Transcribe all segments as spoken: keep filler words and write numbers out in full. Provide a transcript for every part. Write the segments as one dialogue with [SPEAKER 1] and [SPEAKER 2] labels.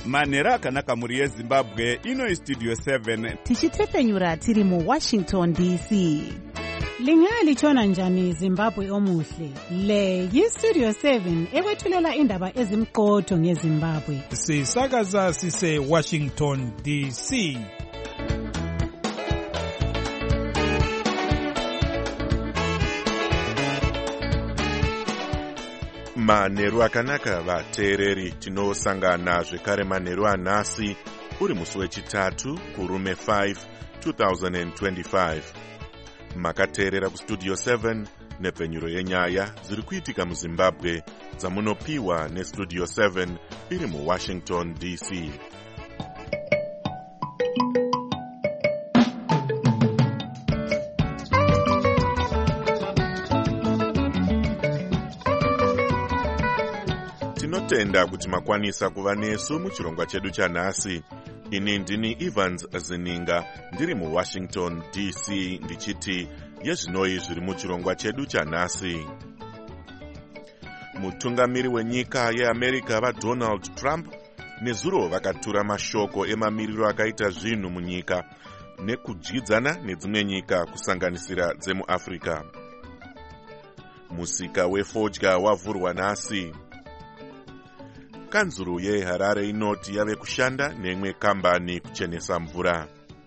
[SPEAKER 1] manhero akanaka mhuri yezimbabwe. Ino Studio seven
[SPEAKER 2] tichitepfenyura tiri muWashington D C.
[SPEAKER 3] Lingalitshona njani Zimbabwe omuhle? Le yiStudio seven ekwethulela indaba ezimqotho ngeZimbabwe.
[SPEAKER 4] Sisakaza sise Washington D C.
[SPEAKER 5] Manheru akanaka vateereri, tinosangana zvekare manheru anhasi uri musi wechitatu kurume five two thousand twenty-five. Makateerera kuStudio seven nepfenyuro yenyaya dziri kuitika muZimbabwe dzamunopiwa neStudio seven iri muWashington D C. Tinotenda kuti makwanisa kuva nesu muchirongwa chedu chanhasi. Ini ndini Evans Zininga ndiri muWashington D C ndichiti yezvinoi zviri muchirongwa chedu chanhasi. Mutungamiri wenyika yeAmerica vaDonald Trump nezuro vakatura mashoko emamiriro akaita zvinhu munyika nekudyidzana nedzimwe nyika kusanganisira dzemuAfrica. Musika wefodya wavhurwa nhasi. Kanzuru yeHarare inoti yave kushanda nemwe kambani kuchenesa mvura.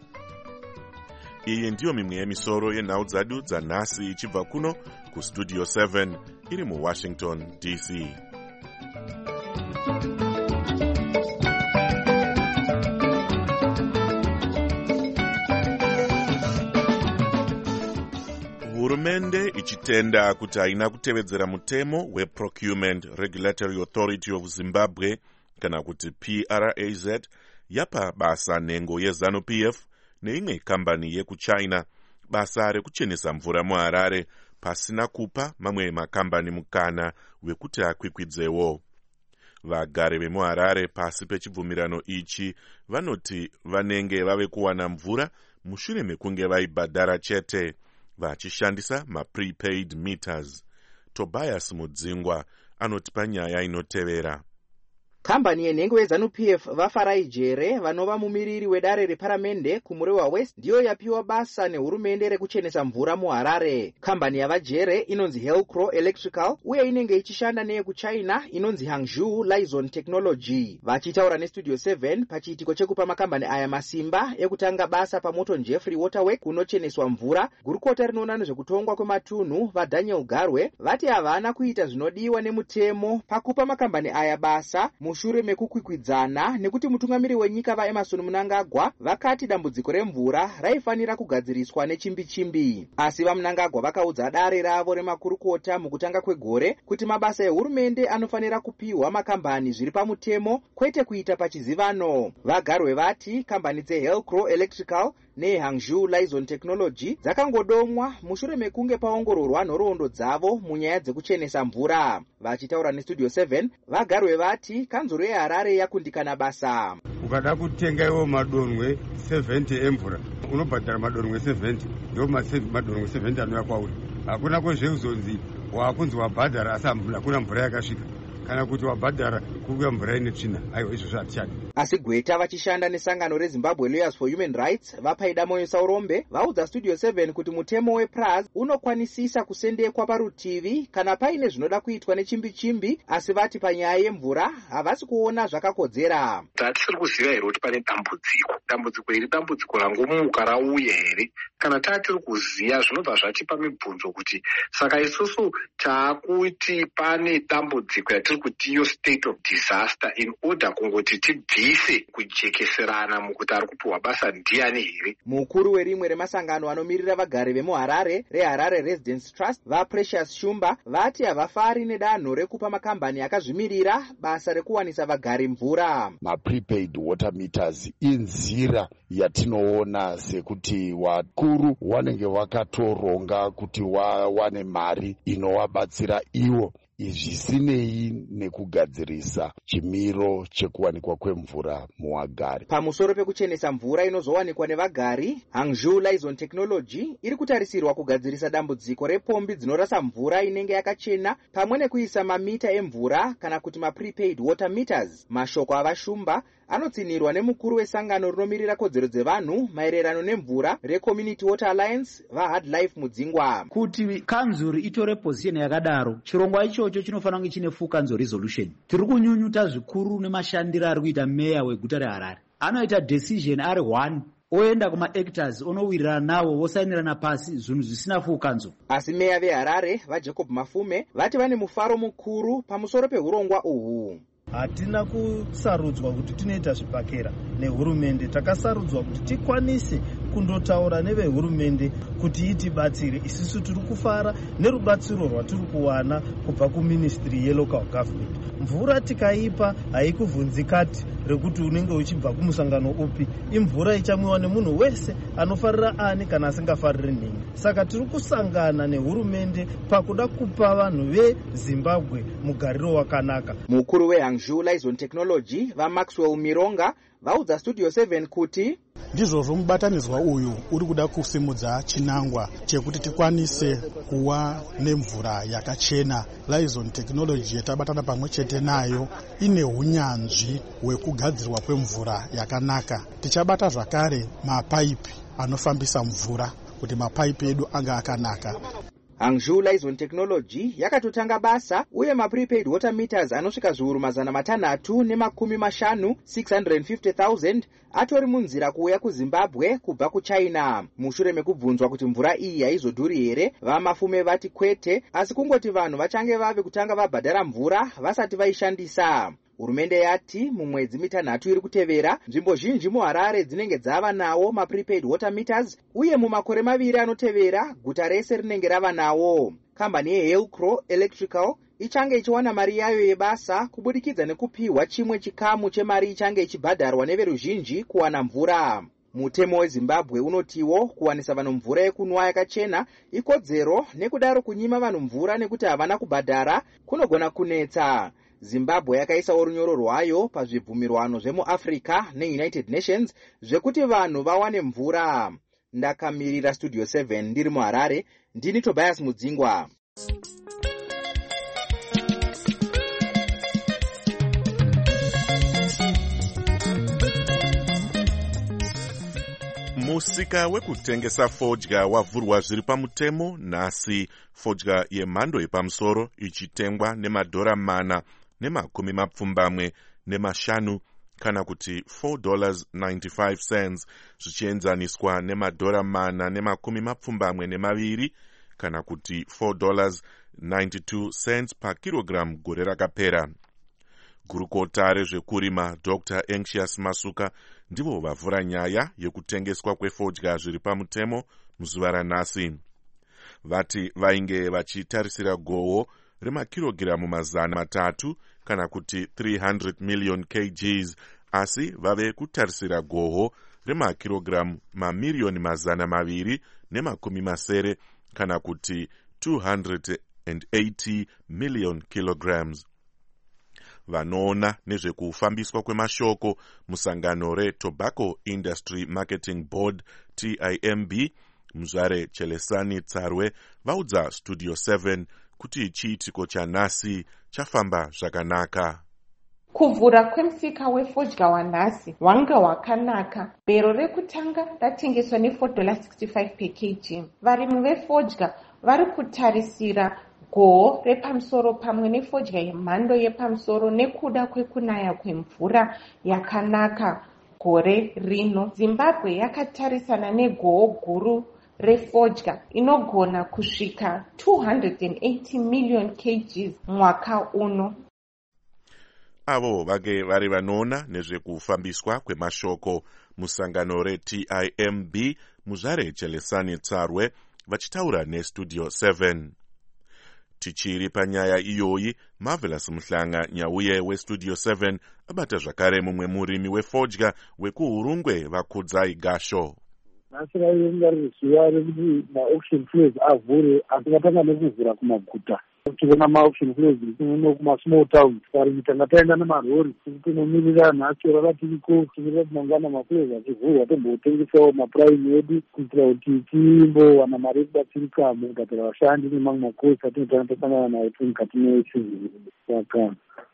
[SPEAKER 5] Iyi ndiyo mimwe yemisoro yenhau dzadu dzanhasi ichibva kuno kuStudio seven iri muWashington D C. Hurumende ichitenda kuti haina kutevedzera mutemo weProcurement Regulatory Authority of Zimbabwe kana kuti P R A Z yapa basa nhengo yeZanu P F neimwe kambani yekuChina basa rekuchenesa mvura muHarare pasina kupa mamwe makambani mukana wekuti akwikwidzewo. Vagari vemuHarare pasi pechibvumirano ichi vanoti vanenge vave kuwana mvura mushure mekunge vaibhadhara chete vachishandisa ma-prepaid meters. Tobias Mudzingwa anotipa nyaya inotevera.
[SPEAKER 6] Kambani yenhengo yeZanu P F vaFarai Jere vanova mumiriri wedare reparamende kumureva West ndiyo yapiwa basa nehurumende rekuchenesa mvura muHarare. Kambani yavaJere inonzi Helcro Electrical uye inenge ichishanda neyekuChina inonzi Hangzhou Lizon Technology. Vachitaura neStudio seven pachiitiko chekupa makambani aya masimba ekutanga basa pamoto Jeffrey Waterworks kunocheneswa mvura, gurukota rinoona nezvekutongwa kwematunhu vaDaniel Garwe vati havana kuita zvinodiwa nemutemo pakupa makambani aya basa mushure mekukwikwidzana nekuti mutungamiri wenyika vaEmerson Mnangagwa vakati dambudziko remvura raifanira kugadziriswa nechimbi-chimbi. Asi vaMnangagwa vakaudza dare ravo remakurukota mukutanga kwegore kuti mabasa ehurumende anofanira kupiwa makambani zviri pamutemo kwete kuita pachizivano. Vagarwe vati kambani dzeHelcro Electrical neHangzhou Lizon Technology dzakangodomwa mushure mekunge paongororwa nhoroondo dzavo munyaya dzekuchenesa mvura. Vachitaura neStudio seven vagarwe vati kanzuro yeHarare yakundikana basa.
[SPEAKER 7] Ukada kutenga iwo madonwe seventy emvura unobhadhara madonwe seventy ndio madonwe seventy anouya kwauri. Hakuna kwezveuzonzi wakunzi wabhadhara asi hakuna mvura yakasvika kana kuti wabhadhara kuuya mvura ine tsvina. Aiwa izvo zvatichadi.
[SPEAKER 6] Asi Gweta vachishanda nesangano reZimbabwe Lawyers for Human Rights vapaida moyo Saurombe vaudza Studio seven kuti mutemo weP R A Z unokwanisisa kusendekwa parutivi kana paine zvinoda kuitwa nechimbi-chimbi, asi vati panyaya yemvura havasi kuona zvakakodzera.
[SPEAKER 8] Tatisiri kuziva here kuti pane dambudziko. Dambudziko iri dambudziko rangomuka rauya here? Kana tatiri kuziva zvinobva zvatipa mibvunzo kuti saka isusu taakuti pane dambudziko yatiri kuti iyo state of disaster in order kungoti tibvise kujekeserana mukuti ari kupiwa basa ndiani here.
[SPEAKER 6] Mukuru werimwe remasangano anomirira vagari vemuHarare reHarare Residence Trust vaPrecious Shumba vati havafari nedanho rekupa makambani akazvimirira basa rekuwanisa vagari mvura.
[SPEAKER 9] Ma-prepaid water meters inzira yatinoona sekuti wakuru wanenge wakatoronga kuti wawane mari inowabatsira iwo. Izvi zvisinei nekugadzirisa chimiro chekuwanikwa kwemvura muwagari.
[SPEAKER 6] Pamusoro pekuchenesa mvura inozowanikwa nevagari, Hangzhou Lizon Technology iri kutarisirwa kugadzirisa dambudziko repombi dzinorasa mvura inenge yakachena pamwe nekuisa mamita emvura kana kuti ma-prepaid water meters. Mashoko avashumba anotsinirwa nemukuru wesangano rinomirira kodzero dzevanhu maererano nemvura reCommunity Water Alliance vaHard Life Mudzingwa.
[SPEAKER 10] Kuti kanzuri itore position yakadaro, chirongwa ichocho chinofanira kunge chine full council resolution. Tiri kunyunyuta zvikuru nemashandiro ari kuita meya weguta reHarare. Anoita decision ari one oenda kuma actors onowirirana nawo vosainirana pasi zvinhu zvisina full council.
[SPEAKER 6] Asi meya veHarare vaJacob Mafume vati vane mufaro mukuru pamusoro pehurongwa uhu.
[SPEAKER 11] Hatina kusarudzwa kuti tinoita zvipakera nehurumende, takasarudzwa kuti tikwanise kundotaura nevehurumende kuti itibatsire. Isusu tiri kufara nerubatsiro rwatiri kuwana kubva kuministry yelocal government. Mvura tikaipa haikuvhunzikati rekuti unenge uchibva kumusangano upi. Imvura ichamwiwa nemunhu wese anofarira ani kana asingafariri nini. Saka tiri kusangana nehurumende pakuda kupa vanhu veZimbabwe mugariro wakanaka.
[SPEAKER 6] Mukuru weHangzhou Lizon Technology vaMaxwell Mironga vaudza Studio seven kuti
[SPEAKER 12] ndizvozvo mubatanidzwa uyu uri kuda kusimudza chinangwa chekuti tikwanise kuwa nemvura yakachena. Lizon Technology yatabatana pamwe chete nayo ine unyanzvi hwekugadzirwa kwemvura yakanaka. Tichabata zvakare mapaipi anofambisa mvura kuti mapaipi edu anga akanaka.
[SPEAKER 6] Hangzhou Lizon Technology yakatotanga basa uye ma-prepaid water meters anosvika zviuru mazana matanhatu nemakumi mashanu six hundred fifty thousand atori munzira kuuya kuZimbabwe kubva kuChina. Mushure mekubvunzwa kuti mvura iyi haizodhuri here, vaMafume vati kwete, asi kungoti vanhu vachange vave kutanga vabhadhara mvura vasati vaishandisa. Hurumende yati mumwedzi mitanhatu iri kutevera nzvimbo zhinji muHarare dzinenge dzava nawo ma-prepaid water meters uye mumakore maviri anotevera guta rese rinenge rava nawo. Kambani yeHillcrow Electrical ichange ichiwana mari yayo yebasa kubudikidza nekupiwa chimwe chikamu chemari ichange ichibhadharwa neveruzhinji kuwana mvura. Mutemo weZimbabwe unotiwo kuwanisa vanhu mvura yekunwa yakachena ikodzero, nekudaro kunyima vanhu mvura nekuti havana kubhadhara kunogona kunetsa. Zimbabwe yakaisawo runyoro rwayo pazvibvumirwano zvemuAfrica neUnited Nations zvekuti vanhu vawane mvura. Ndakamirira Studio seven ndiri muHarare, ndini Tobias Mudzingwa.
[SPEAKER 5] Musika wekutengesa fodya wavhurwa zviri pamutemo nhasi. Fodya yemhando yepamusoro ichitengwa nemadhora mana nemakumi mapfumbamwe nemashanu kana kuti four dollars ninety-five cents zvichienzaniswa nemadhora mana nemakumi mapfumbamwe nemaviri kana kuti four dollars ninety-two cents pakilogram gore rakapera. Gurukota rezvekurima Doctor Anxious Masuka ndivo vavhura nyaya yekutengeswa kwefodya zviri pamutemo muzuva ranhasi. Vati vainge vachitarisira gohwo remakirogiramu mazana matatu kana kuti three hundred million kgs, asi vave kutarisira gohwo remakirogiramu mamiliyoni mazana maviri nemakumi masere kana kuti two hundred eighty million kilograms. Vanoona nezvekufambiswa kwemashoko musangano reTobacco Industry Marketing Board T I M B, Muzvare Chelesani Tsarwe vaudza Studio seven kuti chiitiko chanhasi chafamba zvakanaka.
[SPEAKER 13] Kuvhura kwemusika wefodya wanhasi hwanga hwakanaka. Bhero rekutanga ratengeswa ne four dollars sixty-five per kg. Varimi vefodya vari kutarisira gohwo repamusoro pamwe nefodya yemhando yepamusoro nekuda kwekunaya kwemvura yakanaka gore rino. Zimbabwe yakatarisana negohwo guru refodya inogona kusvika two hundred eighty million kgs mwaka uno.
[SPEAKER 5] Avo vage vari vanoona nezvekufambiswa kwemashoko musangano reT I M B, Muzvare Chelesani Tsarwe vachitaura neStudio seven. Tichiri panyaya iyoyi, Marvelous Muhlanga Nyauye weStudio seven abata zvakare mumwe murimi wefodya wekuhurungwe vakudzai gasho.
[SPEAKER 14] Nasira yenga rizuva rekuti ma-auction floors avhure asingatanga nekuvhura kumaguta. Tiona ma-auction floors tinoona kuma-small towns. Varimi tanga taenda nemarori tinomirira nhasi rakatiriko timirira kumangwana ma-floors achivhurwa tombotengesawo mapuraimi edu kuitira kuti timbowana mari yekubatsirika mukugadzira vashandi nemamwe makosi atinotanga tasangana nayo tiri mukati mesizini. Saka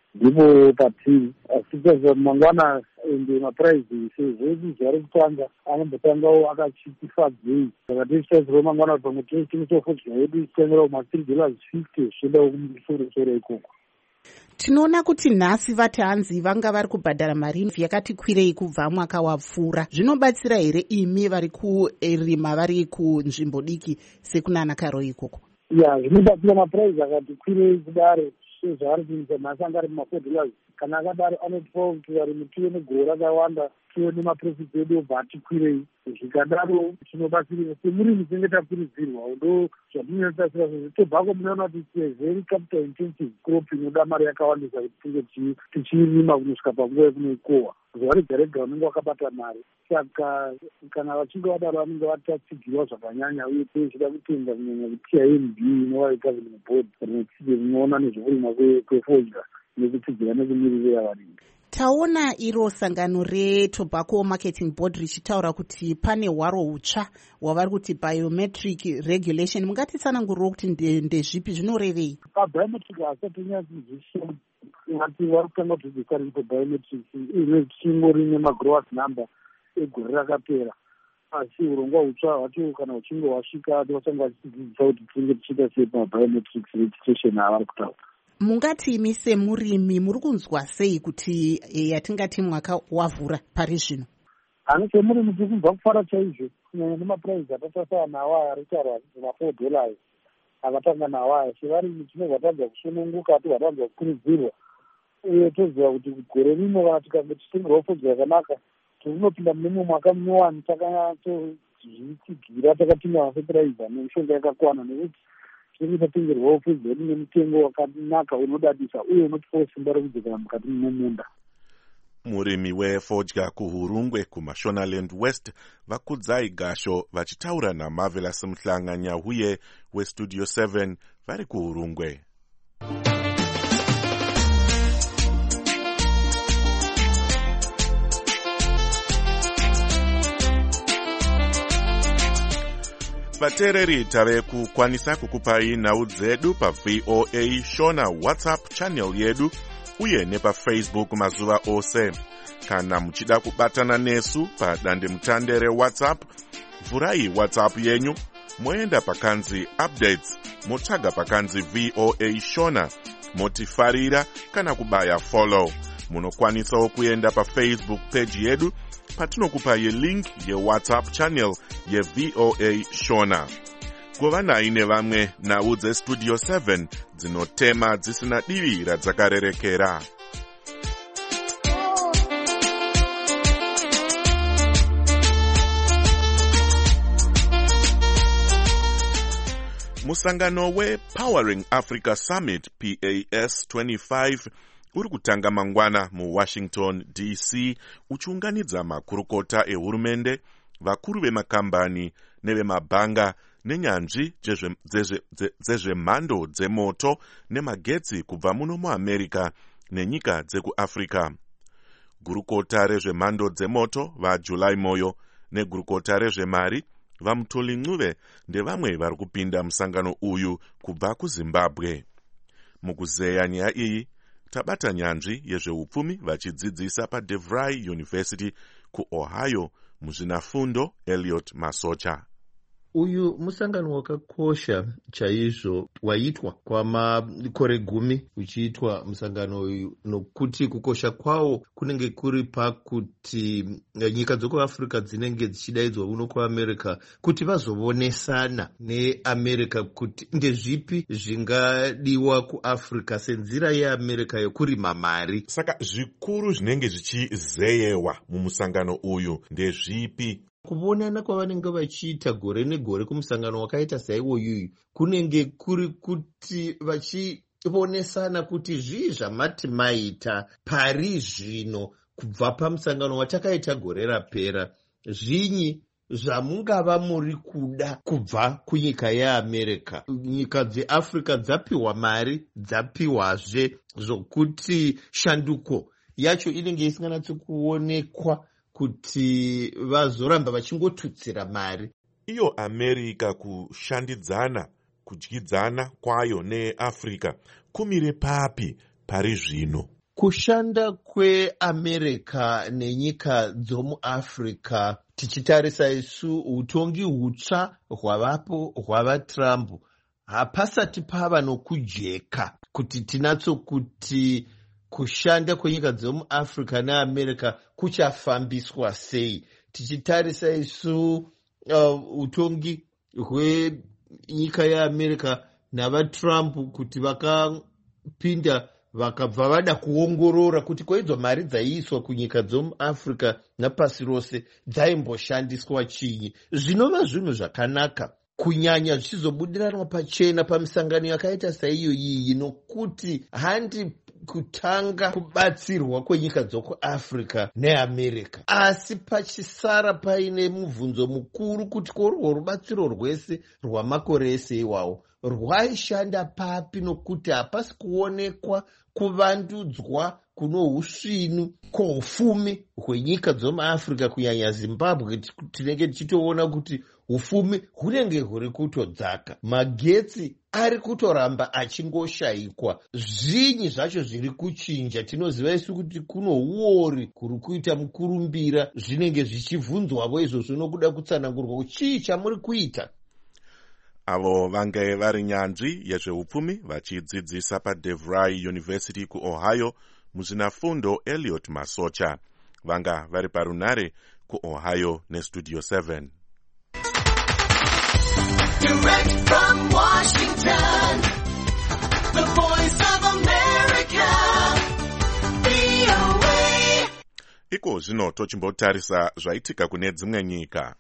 [SPEAKER 14] ndipo patiri asi mangwana ende mapuraizi sezvo zuva rekutanga anombotangawo akachitifadzei saka tichitaisirwa mangwana kuti pamwe tichitofodya yedu ichitengerawo ma-three dollars fifty zvichiendawo kumusoro ikoko.
[SPEAKER 2] Tinoona kuti nhasi vati hanzi vanga vari kubhadhara mari yakati kwirei kubva mwaka wapfuura. Zvinobatsira here imi vari kurima vari kunzvimbo diki sekunana Karo ikoko?
[SPEAKER 14] Ya, zvinobatsira mapuraizi akati kwirei kudaro sezvaari kuita nhasi anga ari muma-four dollars. Kana akadaro anotipawo kuti varimi tive negore rakawanda tive nemaprofiti edu obva atikwirei. Zvikadaro tinobatsirika semurimi tinenge takurudzirwa ndo zvatinyatasira sezvo tobhako munoona kuti very capital intensive crop inoda mari yakawandisa kuti tinge tichirima kunosvika panguva yekunoikohwa. Zuva rega rega unenge wakabata mari, saka kana vachinge vadaro vanenge vatatsigirwa zvakanyanya uye tichida kutenga kunyanya kuti P I M B inova yegoverning board rinoona nezvekurima kwefodya nekutsigira nekumiriro yavarimi.
[SPEAKER 2] Taona iro sangano reTobacco Marketing Board richitaura kuti pane hwaro hutsva hwavari kuti biometric regulation. Mungatitsanangurirawo kuti ndezvipi zvinorevei?
[SPEAKER 14] Pabiometric hasati nyatsoziviswa ngati vari kutanga kudzidzisa ripo biometric ine chingori nemagrowers number egore rakapera. Asi urongwa hutsva hwacho kana huchinge hwasvika vachanga vachidzidzisa kuti tinge tichiita sei pabiometric registration avari kutaura.
[SPEAKER 2] Mungati imi semurimi muri kunzwa sei kuti yatingati mwaka wavhura pari zvino?
[SPEAKER 14] Ani semurimi tiri kubva kufara chaizvo kunyanya nemapuraizi atatasana nawo ari kutaurwa kuti ma-four dollars akatanga nawo aya. Sevarimi tinobva tadza kusununguka tobva tadza kukurudzirwa uye toziva kuti gore rino kana tikange tichitengerwa fodya yakanaka tinopinda mumwe mwaka munyowani takanyatsodzitsigira takatinga mafetiraiza nemishonga yakakwana nekuti tinenge tatengerwawo fodya yedu nemutengo wakanaka unodadisa uye unotipawo simba rekudzokera mukati mumunda.
[SPEAKER 5] Murimi wefodya kuHurungwe kuMashonaland West vakudzai Gasho vachitaura naMarvelous Muhlanga Nyahuye weStudio seven vari kuHurungwe. Vateereri tave kukwanisa kukupai nhau dzedu pa V O A Shona WhatsApp channel yedu uye nepa Facebook mazuva ose. Kana muchida kubatana nesu pa dande mutande reWhatsApp, vhurai WhatsApp yenyu, moenda pakanzi updates, motsvaga pakanzi V O A Shona, motifarira kana kubaya follow. Munokwanisawo kuenda pa Facebook page yedu patinokupai link ye WhatsApp channel ye V O A Shona. Kuva nai nevamwe nhau dzeStudio seven dzinotema dzisina divi radzakarerekera. Musangano we Powering Africa Summit P A S twenty-five uri kutanga mangwana mu Washington D C uchiunganidza makurukota ehurumende, vakuru vemakambani nevemabhanga nenyanzvi dzezvemhando dzemoto nemagetsi kubva muno muAmerica nenyika dzekuAfrica. Gurukota rezvemhando dzemoto vaJulai Moyo negurukota rezvemari vaMutoli Ncube ndevamwe vari kupinda musangano uyu kubva kuZimbabwe. Mukuzeya nyaya iyi tabata nyanzvi yezveupfumi vachidzidzisa paDeVry University kuOhio muzvinafundo Elliot Masocha.
[SPEAKER 15] Uyu musangano wakakosha chaizvo waitwa kwamakore gumi uchiitwa musangano uyu, nokuti kukosha kwawo kunenge kuri pakuti nyika dzekuAfrica dzinenge dzichidaidzwa uno kuAmerica kuti vazovonesana neAmerica kuti ndezvipi zvingadiwa kuAfrica senzira yeAmerica yokurima mari.
[SPEAKER 5] Saka zvikuru zvinenge zvichizeyewa mumusangano uyu ndezvipi?
[SPEAKER 15] Kuvonana kwavanenge vachiita gore negore kumusangano wakaita saiwoyuyu kunenge kuri kuti vachivonesana kuti zvii zvamati maita pari zvino kubva pamusangano watakaita gore rapera, zvinyi zvamungava muri kuda kubva kunyika yeAmerica. Nyika dzeAfrica dzapiwa mari, dzapiwazve zvokuti shanduko yacho inenge isinganatsi kuonekwa kuti vazoramba vachingotutsira mari.
[SPEAKER 5] Iyo America kushandidzana kudyidzana kwayo neAfrica kumire papi pari zvino?
[SPEAKER 15] kushanda kweamerica nenyika dzomuafrica tichitarisa isu utongi hutsva hwavapo hwavatrump hapasati pava nokujeka kuti tinatso kuti kushanda kwenyika dzomuafrica neamerica kuchafambiswa sei. Tichitarisa isu uh, utongi hwenyika yeamerica navatrump kuti vakapinda vakabva vada kuongorora kuti kwaidzo mari dzaiiswa kunyika dzomuafrica napasi rose dzaimboshandiswa chinyi. Zvinova zvinhu zvakanaka kunyanya zvichizobudiranwa pachena pamisangano yakaita saiyo iyi, nokuti handi kutanga kubatsirwa kwenyika dzokuafrica neamerica, asi pachisara paine mubvunzo mukuru kuti korwo rubatsiro rwese rwamakore ese iwawo rwaishanda papi, nokuti hapasi kuonekwa kuvandudzwa kuno usvinu kwoufumi hwenyika dzomuafrica kunyanya Zimbabwe. Tinenge tichitoona kuti ufumi hunenge huri kutodzaka, magetsi ari kutoramba achingoshayikwa. Zvinyi zvacho zviri kuchinja. Tinoziva isu kuti kuno uori kuri kuita mukurumbira, zvinenge zvichibvunzwavo izvozvo nokuda kutsanangurwa kuti chii chamuri kuita.
[SPEAKER 5] Avo vange vari nyanzvi yezveupfumi vachidzidzisa paDevry University kuOhio muzvinafundo Elliot Masocha. Vanga vari parunare kuOhio neStudio seven.
[SPEAKER 16] Direct from Washington, the voice of America, V O A.
[SPEAKER 5] Iko zvino tochimbotarisa zvaitika kune dzimwe nyika.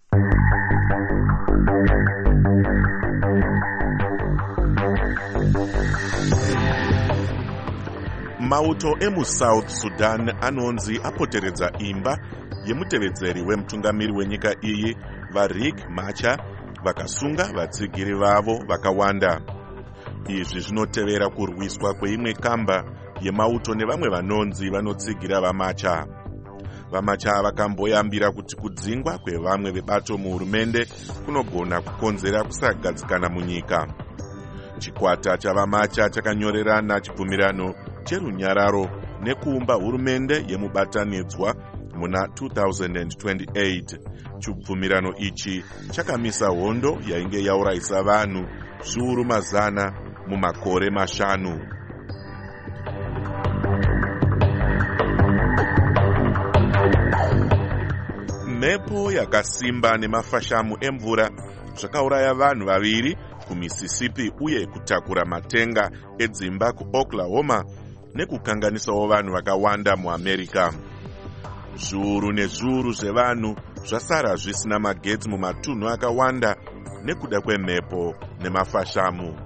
[SPEAKER 5] Mauto emuSouth Sudan anonzi apoteredza imba yemutevedzeri wemutungamiri wenyika iyi vaRiek Machar vakasunga vatsigiri vavo vakawanda. Izvi zvinotevera kurwiswa kweimwe kamba yemauto nevamwe vanonzi vanotsigira vaMachar. VaMachar vakamboyambira kuti kudzingwa kwevamwe vebato muhurumende kunogona kukonzera kusagadzikana munyika. Chikwata chavaMachar chakanyorerana chibvumirano cherunyararo nekuumba hurumende yemubatanidzwa muna two thousand twenty-eight. Chibvumirano ichi chakamisa hondo yainge yaurayisa vanhu zviuru mazana mumakore mashanu. Mhepo yakasimba nemafashamu emvura zvakauraya vanhu vaviri kuMississippi uye kutakura matenga edzimba kuOklahoma nekukanganisawo vanhu vakawanda muAmerica. Zviuru nezviuru zvevanhu zvasara zvisina magetsi mumatunhu akawanda nekuda kwemhepo nemafashamu.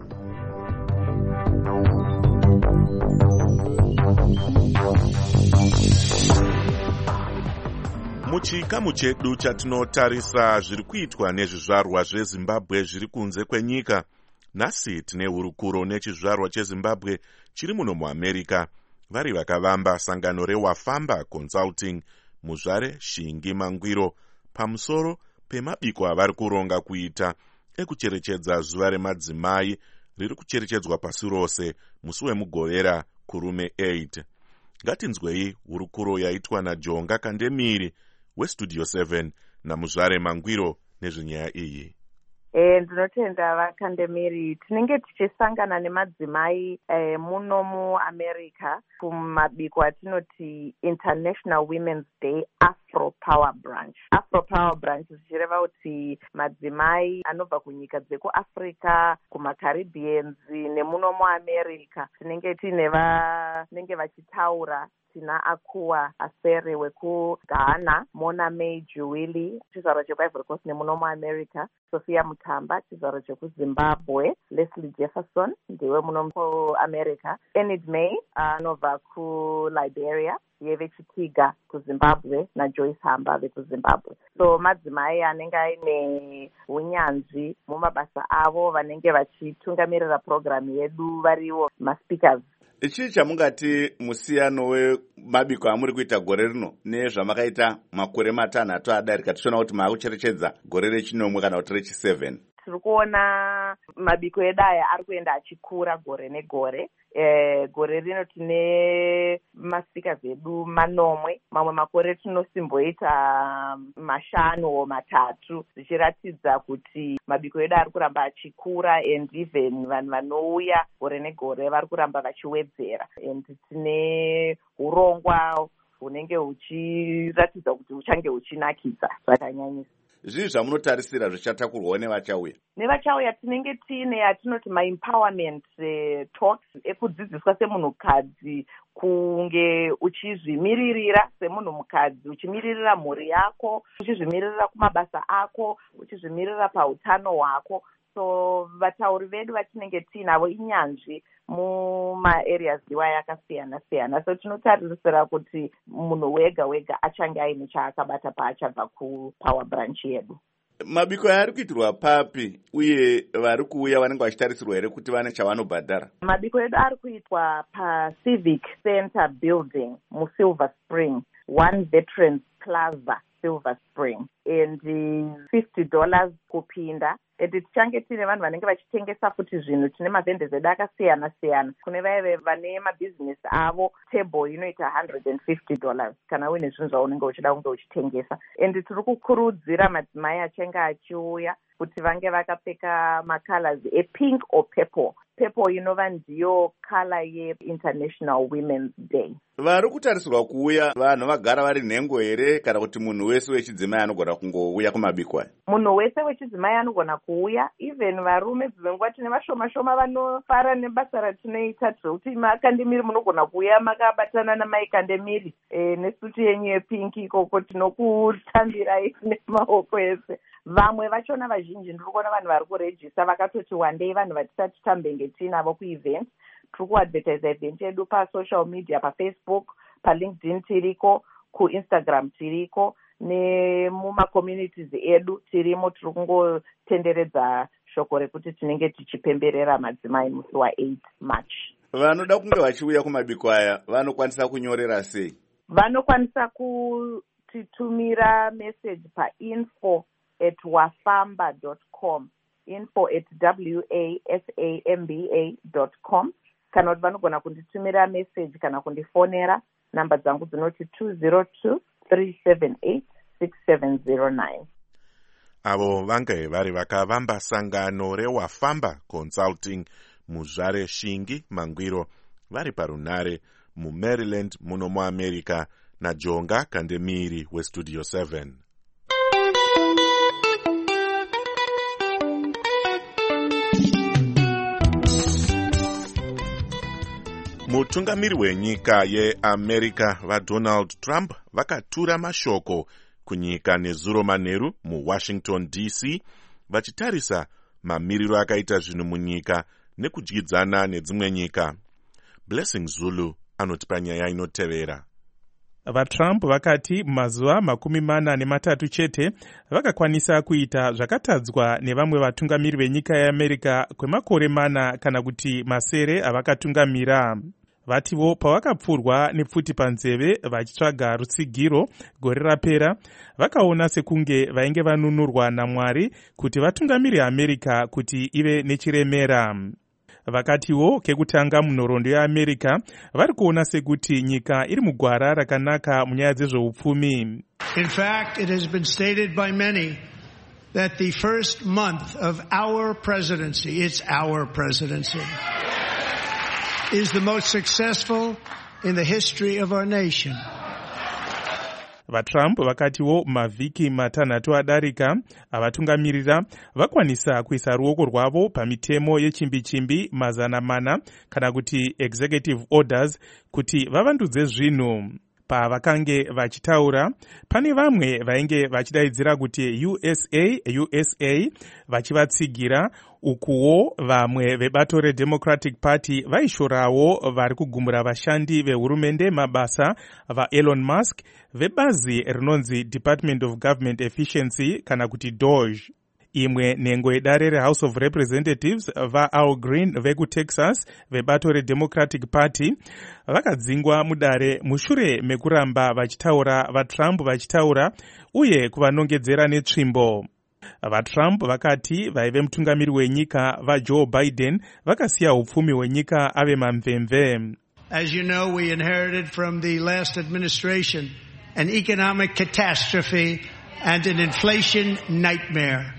[SPEAKER 5] Muchikamu chedu chatinotarisa zviri kuitwa nezvizvarwa zveZimbabwe zviri kunze kwenyika. Nhasi tine hurukuro nechizvarwa cheZimbabwe chiri muno muAmerica, vari vakavamba sangano reWafamba Consulting muzvare Shingi Mangwiro pamusoro pemabiko avari kuronga kuita ekucherechedza zuva remadzimai riri kucherechedzwa pasi rose musi wemugovera kurume eight. Ngatinzwei hurukuro yaitwa naJonga Kandemiri weStudio seven namuzvare Mangwiro nezvenyaya iyi.
[SPEAKER 17] E, ndinotenda vaKandemiri. Tinenge tichisangana nemadzimai e, muno muAmerica kumabiko atinoti International Women's Day Afro Power Branch. Afro Power Branch zvichireva kuti madzimai anobva kunyika dzekuAfrica, kumaCaribbeans nemuno muAmerica tinenge tine vanenge vachitaura. Tina Akua Asere wekuGhana, Mona May Juwili chizvarwa chekuIvory Coast nemuno muAmerica, Sophia Mutamba chizvarwa chekuZimbabwe, Leslie Jefferson ndiwe muno muAmerica, Enid May anobva kuLiberia, Yeve Chitiga kuZimbabwe naJoyce Hamba vekuZimbabwe. So madzimai anenge aine unyanzvi mumabasa avo vanenge vachitungamirira program yedu variwo maspeakers.
[SPEAKER 1] Ichi chamungati musiyano wemabiko amuri kuita gore rino nezvamakaita makore matanhatu adarika, tichiona kuti maakucherechedza gore rechinomwe kana kuti rechiseven.
[SPEAKER 17] tiri kuona mabiko edu aya ari kuenda achikura gore negore. E, gore rino tine maspeakers edu manomwe, mamwe makore tinosimboita mashanu o matatu, zvichiratidza kuti mabiko edu ari kuramba achikura, and even vanhu vanouya gore negore vari kuramba vachiwedzera, and tine urongwa hunenge huchiratidza kuti huchange huchinakidza zvakanyanyisa.
[SPEAKER 1] Zvii zvamunotarisira zvichatakurwawo nevachauya?
[SPEAKER 17] Nevachauya tinenge tiine yatinoti ma-empowerment uh, talks ekudzidziswa semunhukadzi kunge uchizvimiririra semunhu mukadzi, uchimiririra mhuri yako, uchizvimiririra kumabasa ako, uchizvimiririra pautano hwako. So vatauri vedu vatinenge tiinavo inyanzvi mumaareas iwaya yakasiyana siyana. So tinotarisira kuti munhu wega wega achange aine chaakabata paachabva kupower branch yedu.
[SPEAKER 1] Mabiko ari kuitirwa papi uye vari kuuya vanenge vachitarisirwa here kuti vane chavanobhadhara?
[SPEAKER 17] Mabiko edu ari kuitwa paCivic Center Building muSilver Spring, One Veterans Plaza, Silver Spring, and fifty dollars kupinda. Eti tichange tine vanhu vanenge vachitengesa futi zvinhu, tine mavhendes edu akasiyana siyana. Kune vaya vane mabusiness avo, table inoita one hundred fifty dollars kana uine zvinhu zvaunenge uchida kunge uchitengesa. And tiri kukurudzira madzimai achange achiuya kuti vange vakapfeka macolors epink or purple. Purple inova ndiyo color yeInternational Women's Day.
[SPEAKER 1] Vari kutarisirwa kuuya vanhu vagara vari nhengo here kana kuti munhu wese wechidzimai anogona kungouya kumabiko aya?
[SPEAKER 17] Munhu wese wechidzimai anogona kuuya, even varume dzimwe tine vashoma shoma vanofara nebasa ratinoita, kuti makandemiri munogona kuuya makabatana namaikandemiri e, nesuti yenyu yepinki ikoko tinokutambirai nemaoko ese. Vamwe vachona vazhinji ndiri kuona vanhu vari kurejista vakatoti one day vanhu vatisati tambenge tiinavo kuevent. Tiri kuadvertise event yedu pasocial media, paFacebook, paLinkedIn tiriko, kuInstagram tiriko, nemumacommunities edu tirimo. Tiri kungotenderedza shoko rekuti tinenge tichipemberera madzimai musi wa-eight March.
[SPEAKER 1] Vanoda kunge vachiuya kumabiko aya vanokwanisa kunyorera sei?
[SPEAKER 17] Vanokwanisa kutitumira message painfo at wafamba dot com, info at wafamba dot com. Kana kuti vanogona kunditumira message kana kundifonera. Namba dzangu dzinoti two zero two, three seven eight, six seven zero nine.
[SPEAKER 5] Avo vange vari vakavamba sangano reWafamba Consulting muzvare Shingi Mangwiro, vari parunare muMaryland muno muAmerica, naJonga Kandemiri weStudio seven. Mutungamiri wenyika yeAmerica vaDonald Trump vakatura mashoko kunyika nezuro manheru muWashington D C vachitarisa mamiriro akaita zvinhu munyika nekudyidzana nedzimwe nyika. Blessing Zulu anotipa nyaya inotevera.
[SPEAKER 4] VaTrump vakati mazuva makumi mana nematatu chete vakakwanisa kuita zvakatadzwa nevamwe vatungamiri venyika yeAmerica kwemakore mana kana kuti masere avakatungamira. Vativo pavakapfurwa nepfuti panzeve vachitsvaga rutsigiro gore rapera, vakaona sekunge vainge vanunurwa naMwari kuti vatungamiri America kuti ive nechiremera. Vakatiwo kekutanga munhoroondo yeAmerica vari kuona sekuti nyika iri mugwara rakanaka munyaya dzezveupfumi.
[SPEAKER 18] In fact, it has been stated by many that the first month of our presidency, it's our presidency, is the most successful in the history of our nation.
[SPEAKER 4] VaTrump vakatiwo mavhiki matanhatu adarika avatungamirira vakwanisa kuisa ruoko rwavo pamitemo yechimbi-chimbi mazana mana kana kuti executive orders kuti vavandudze zvinhu. Pavakange vachitaura, pane vamwe vainge vachidaidzira kuti U S A, U S A vachivatsigira, ukuwo vamwe vebato reDemocratic Party vaishorawo vari kugumura vashandi vehurumende mabasa vaElon Musk vebazi rinonzi Department of Government Efficiency kana kuti D O G. Imwe nhengo yedare reHouse of Representatives vaAl Green vekuTexas vebato reDemocratic Party vakadzingwa mudare mushure mekuramba vachitaura vaTrump vachitaura uye kuvanongedzera netsvimbo. vatrump vakati vaive mutungamiri wenyika vajoe biden vakasiya upfumi hwenyika ave mamvemve.
[SPEAKER 18] As you know, we inherited from the last administration an economic catastrophe and an inflation nightmare.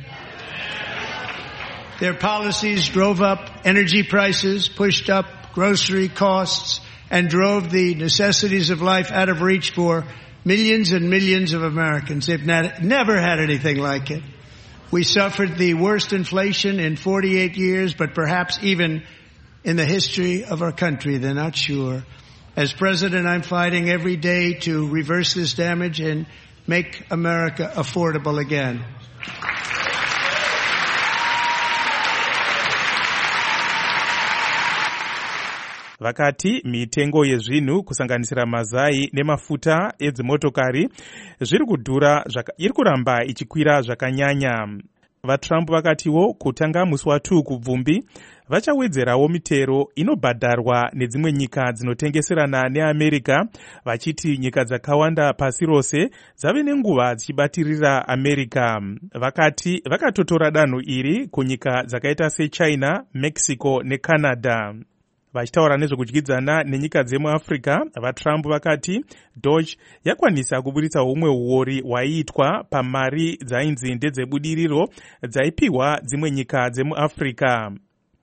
[SPEAKER 18] Their policies drove up energy prices, pushed up grocery costs, and drove the necessities of life out of reach for millions and millions of Americans. They've not, never had anything like it. We suffered the worst inflation in forty-eight years, but perhaps even in the history of our country. They're not sure. As president, I'm fighting every day to reverse this damage and make America affordable again.
[SPEAKER 4] vakati mitengo yezvinhu kusanganisira mazai nemafuta edzimotokari zviri kudhura iri kuramba ichikwira zvakanyanya. vatrump vakatiwo kutanga musi watuu kubvumbi vachawedzerawo mitero inobhadharwa nedzimwe nyika dzinotengeserana neamerica, vachiti nyika dzakawanda pasi rose dzave nenguva dzichibatirira america. vakati vakatotora danho iri kunyika dzakaita sechina, mexico necanada. vachitaura nezvekudyidzana nenyika dzemuafrica, vatrump vakati doge yakwanisa kuburitsa humwe uori hwaiitwa pamari dzainzi ndedzebudiriro dzaipiwa dzimwe nyika dzemuafrica.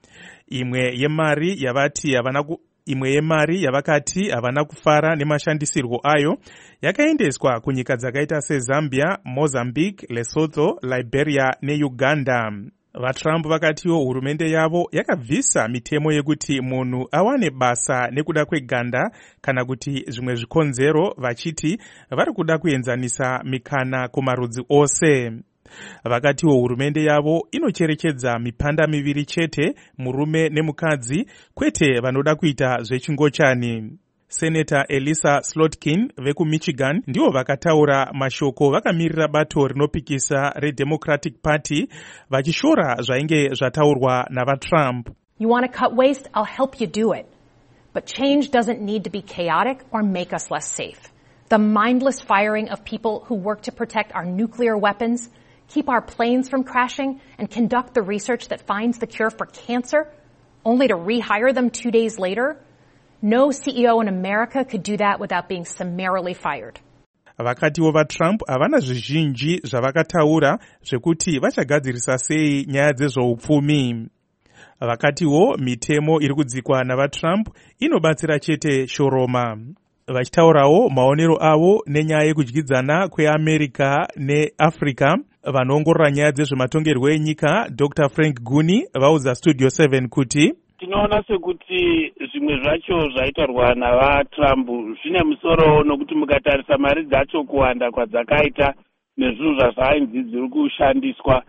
[SPEAKER 4] imwe yemari yavati havana ku imwe yemari yavakati havana kufara nemashandisirwo ayo yakaendeswa kunyika dzakaita sezambia, mozambique, lesotho, liberia neuganda. vatrump vakatiwo hurumende yavo yakabvisa mitemo yekuti munhu awane basa nekuda kweganda kana kuti zvimwe zvikonzero, vachiti vari kuda kuenzanisa mikana kumarudzi ose. vakatiwo hurumende yavo inocherechedza mipanda miviri chete, murume nemukadzi, kwete vanoda kuita zvechingochani. Senator Elisa Slotkin vekumichigan ndivo vakataura mashoko vakamirira bato rinopikisa reDemocratic Party vachishora zvainge zvataurwa navatrump.
[SPEAKER 19] You want to cut waste? I'll help you do it. But change doesn't need to be chaotic or make us less safe. The mindless firing of people who work to protect our nuclear weapons, keep our planes from crashing, and conduct the research that finds the cure for cancer, only to rehire them two days later? No C E O in America could do that without being summarily fired.
[SPEAKER 4] vakatiwo vatrump havana zvizhinji zvavakataura zvekuti vachagadzirisa sei nyaya dzezveupfumi. vakatiwo mitemo iri kudzikwa navatrump inobatsira chete shoroma. vachitaurawo maonero avo nenyaya yekudyidzana kweamerica neafrica, vanoongorora nyaya dzezvematongerwo enyika Doctor Frank Guni vaudza Studio seven kuti
[SPEAKER 20] tinoona sekuti zvimwe zvacho zvaitarwa navatrump zvine musoro, nokuti mukatarisa mari dzacho kuwanda kwadzakaita nezvinhu zvazvainzi dziri kushandiswa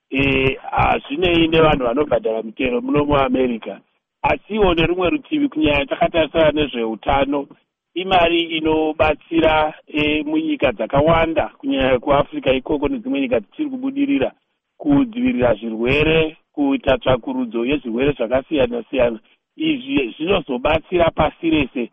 [SPEAKER 20] hazvinei nevanhu vanobhadhara mitero muno muamerica. asiwo nerimwe rutivi kunyanya takatarisana nezveutano, imari inobatsira e, munyika dzakawanda kunyanya kuafrica ikoko nedzimwe nyika dzichiri kubudirira kudzivirira zvirwere, kuita tsvakurudzo yezvirwere zvakasiyana siyana. izvi zvinozobatsira pasi rese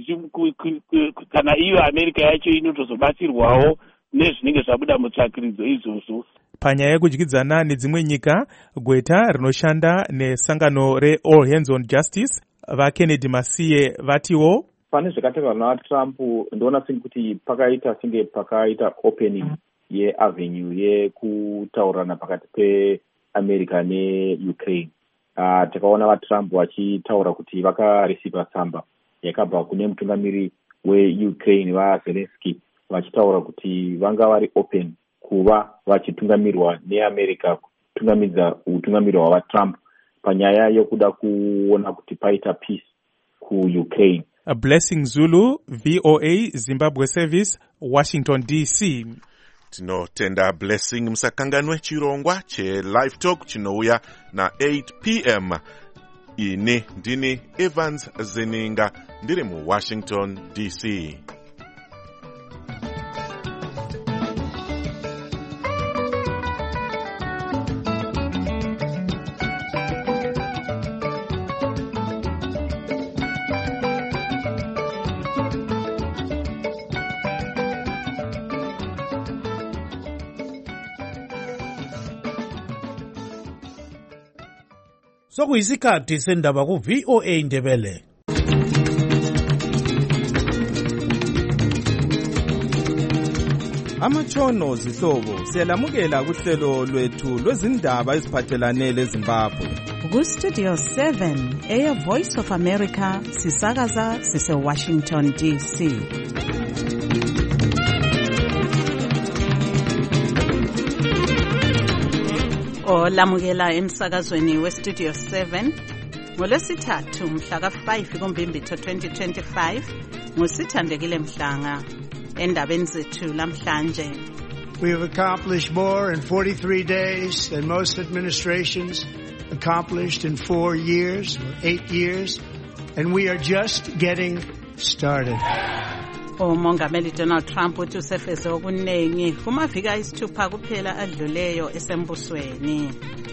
[SPEAKER 20] kana iyo america yacho inotozobatsirwawo nezvinenge zvabuda mutsvakiridzo izvozvo.
[SPEAKER 4] panyaya yekudyidzana nedzimwe nyika, gweta rinoshanda nesangano reAll Hands on Justice vaKennedy Masiye vatiwo
[SPEAKER 21] pane zvakatarwa navatrump ndoona sekuti pakaita senge pakaita opening yeavenue yekutaurana pakati peamerica neukraine. uh, takaona vatrump vachitaura kuti vakareceiva tsamba yakabva kune mutungamiri weukraine vaZelensky vachitaura kuti vanga vari open kuva vachitungamirirwa neamerica kutungamidza utungamiri hwavatrump panyaya yokuda kuona kuti paita peace kuukraine.
[SPEAKER 4] A Blessing Zulu, V O A Zimbabwe Service, Washington D C.
[SPEAKER 5] Tinotenda Blessing. Musakanganwe chirongwa che Live Talk chinouya na eight p m ini ndini Evans Zeninga ndiri mu Washington D C.
[SPEAKER 3] sokuyisikhathi sendaba ku-V O A Ndebele.
[SPEAKER 22] Amatshono zihlobo siyalamukela kuhlelo lwethu lwezindaba eziphathelane leZimbabwe.
[SPEAKER 23] Ku-Studio seven, Air Voice of America, sisakaza sise-Washington D C. Olamukela emsakazweni we-Studio seven ngolwesithathu mhla ka-five kuMbimbithi twenty twenty-five ngusithandekile Mhlanga. Endabeni zethu lamhlanje.
[SPEAKER 18] We have accomplished more in forty-three days than most administrations accomplished in four years or eight years, and we are just getting started.
[SPEAKER 23] uMongameli Donald Trump uthi usefeze okunengi kumaviki ayisithupha kuphela adluleyo esembusweni.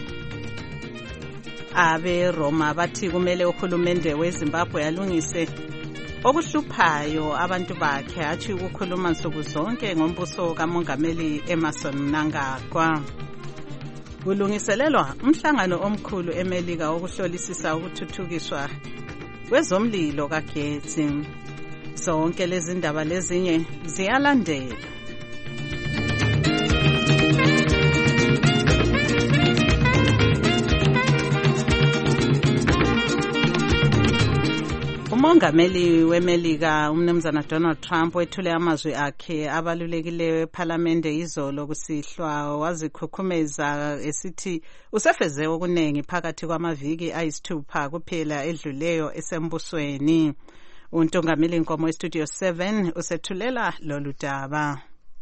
[SPEAKER 23] Abe Roma bathi kumele uhulumende weZimbabwe alungise okuhluphayo abantu bakhe athi ukukhuluma nsuku zonke ngombuso kaMongameli Emmerson Mnangagwa. Kulungiselelwa umhlangano omkhulu eMelika wokuhlolisisa ukuthuthukiswa kwezomlilo kagetsi. Zonke lezi ndaba lezinye ziyalandela. Umongameli weMelika umnumzana Donald Trump wethule amazwi akhe abalulekileyo ePhalamende izolo kusihlwa wazikhukhumeza esithi usefeze okunengi phakathi kwamaviki ayisithupha kuphela edluleyo esembusweni. Untongameli Nkomo eStudio seven usethulela lolu daba.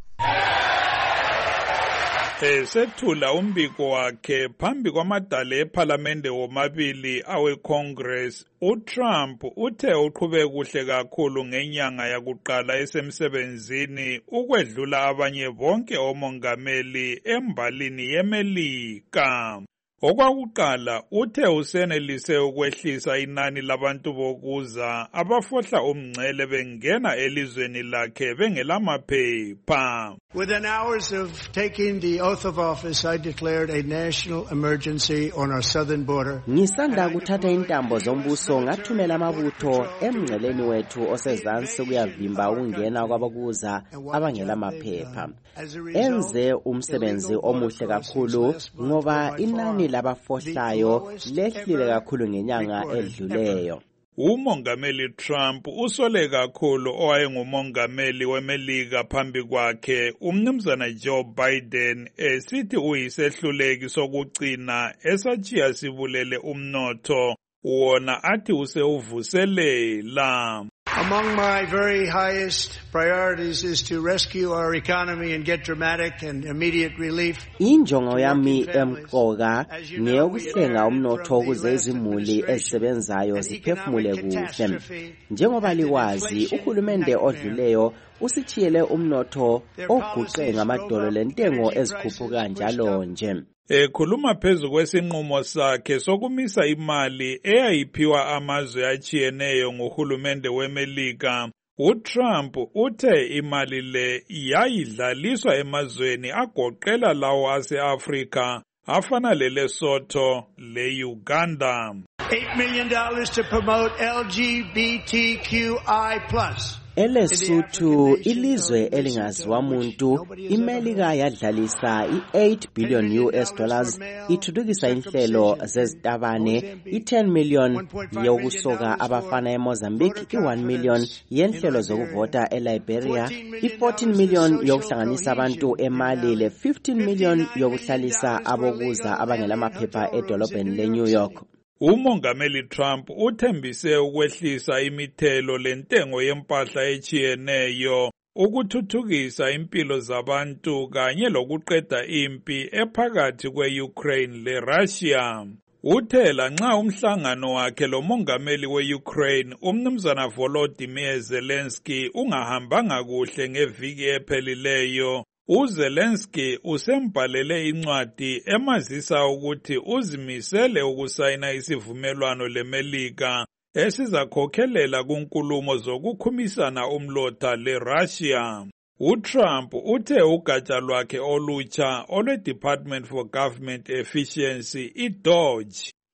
[SPEAKER 24] Esethula umbiko wakhe phambi kwamadala ePhalamende womabili aweCongress, uTrump uthe uqhube kuhle kakhulu ngenyanga yakuqala esemsebenzini ukwedlula abanye bonke omongameli embalini yeMelika. Okwakuqala uthe usenelise ukwehlisa inani labantu bokuza abafohla umngcele bengena elizweni lakhe bengelamaphepha.
[SPEAKER 18] Within hours of taking the oath of office, I declared a national emergency on our southern border.
[SPEAKER 25] Ngisanda kuthatha intambo zombuso ngathumela amabutho emngceleni wethu osezansi kuyavimba ukungena kwabakuza abangelamaphepha. Enze umsebenzi omuhle kakhulu ngoba inani labafohlayo lehlile kakhulu ngenyanga edluleyo.
[SPEAKER 24] Umongameli Trump usole kakhulu owayengumongameli weMelika phambi kwakhe umnumzana Joe Biden esithi uyisehluleki sokugcina esachiya sibulele umnotho wona athi usewuvuselela.
[SPEAKER 18] Among my very highest priorities is to rescue our economy and get dramatic and immediate relief.
[SPEAKER 25] Injongo yami emqoka ngeyokuhlenga umnotho ukuze izimuli ezisebenzayo ziphefumule kuhle. Njengoba likwazi uhulumende odluleyo usithiyele umnotho oguqe ngamadolo lentengo ezikhuphuka njalo nje.
[SPEAKER 24] Ekhuluma phezu kwesinqumo sakhe sokumisa imali eyayiphiwa amazwe achiyeneyo nguhulumende weMelika, uTrump uthe imali le yayidlaliswa emazweni agoqela lawo ase-Afrika afana leLesotho le-Uganda.
[SPEAKER 18] eight million dollars to promote L G B T Q I plus.
[SPEAKER 25] ELesotho ilizwe elingaziwa muntu iMelika yadlalisa i-eight billion U S dollars ithuthukisa inhlelo zezitabane, i-ten million yokusoka abafana eMozambique, i-one million yenhlelo zokuvota eLiberia, i-fourteen million yokuhlanganisa abantu eMali, le-fifteen million yokuhlalisa abokuza abangelamaphepha edolobheni leNew York.
[SPEAKER 24] Umongameli Trump uthembise ukwehlisa imithelo lentengo yempahla echiyeneyo, ukuthuthukisa impilo zabantu kanye lokuqeda impi ephakathi kwe-Ukraine le-Russia. Uthe lanxa umhlangano wakhe lomongameli we-Ukraine umnumzana Volodymyr Zelensky ungahambanga kuhle ngeviki ephelileyo, uZelensky usembhalele incwadi emazisa ukuthi uzimisele ukusayina isivumelwano leMelika esizakhokhelela kunkulumo zokukhumisana umlotha leRussia. uTrump uthe ugatsha lwakhe olutsha olwe-Department for Government Efficiency, i-D O G E,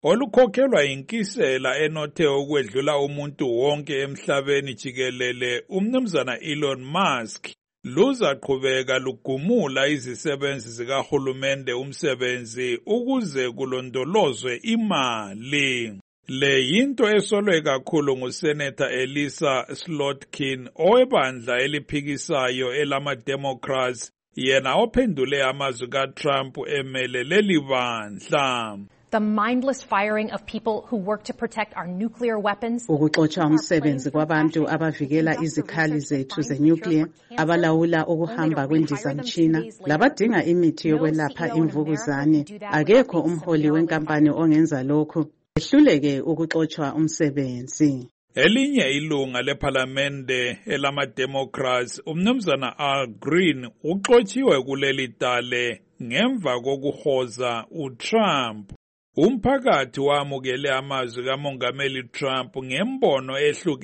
[SPEAKER 24] olukhokhelwa inkisela enothe ukwedlula umuntu wonke emhlabeni jikelele umnumzana Elon Musk luzaqhubeka lugumula izisebenzi zikahulumende umsebenzi ukuze kulondolozwe imali. Le yinto esolwe kakhulu nguSenator Elissa Slotkin owebandla eliphikisayo elama-Democrats, yena ophendule amazwi kaTrump emele leli bandla.
[SPEAKER 19] The mindless firing of people who work to protect our nuclear weapons.
[SPEAKER 23] Ukuxotsha umsebenzi kwabantu abavikela izikhali zethu zenuclear, abalawula ukuhamba kwendizamtshina, labadinga imithi yokwelapha imvukuzane. Akekho umholi wenkampani ongenza lokhu. Ehluleke ukuxotshwa umsebenzi.
[SPEAKER 24] Elinye ilunga lephalamende elama-Democrats, umnumzana Al Green, uxotshiwe kuleli dale ngemva kokuhoza uTrump. Umphakathi wamukele amazwi kaMongameli Trump ngembono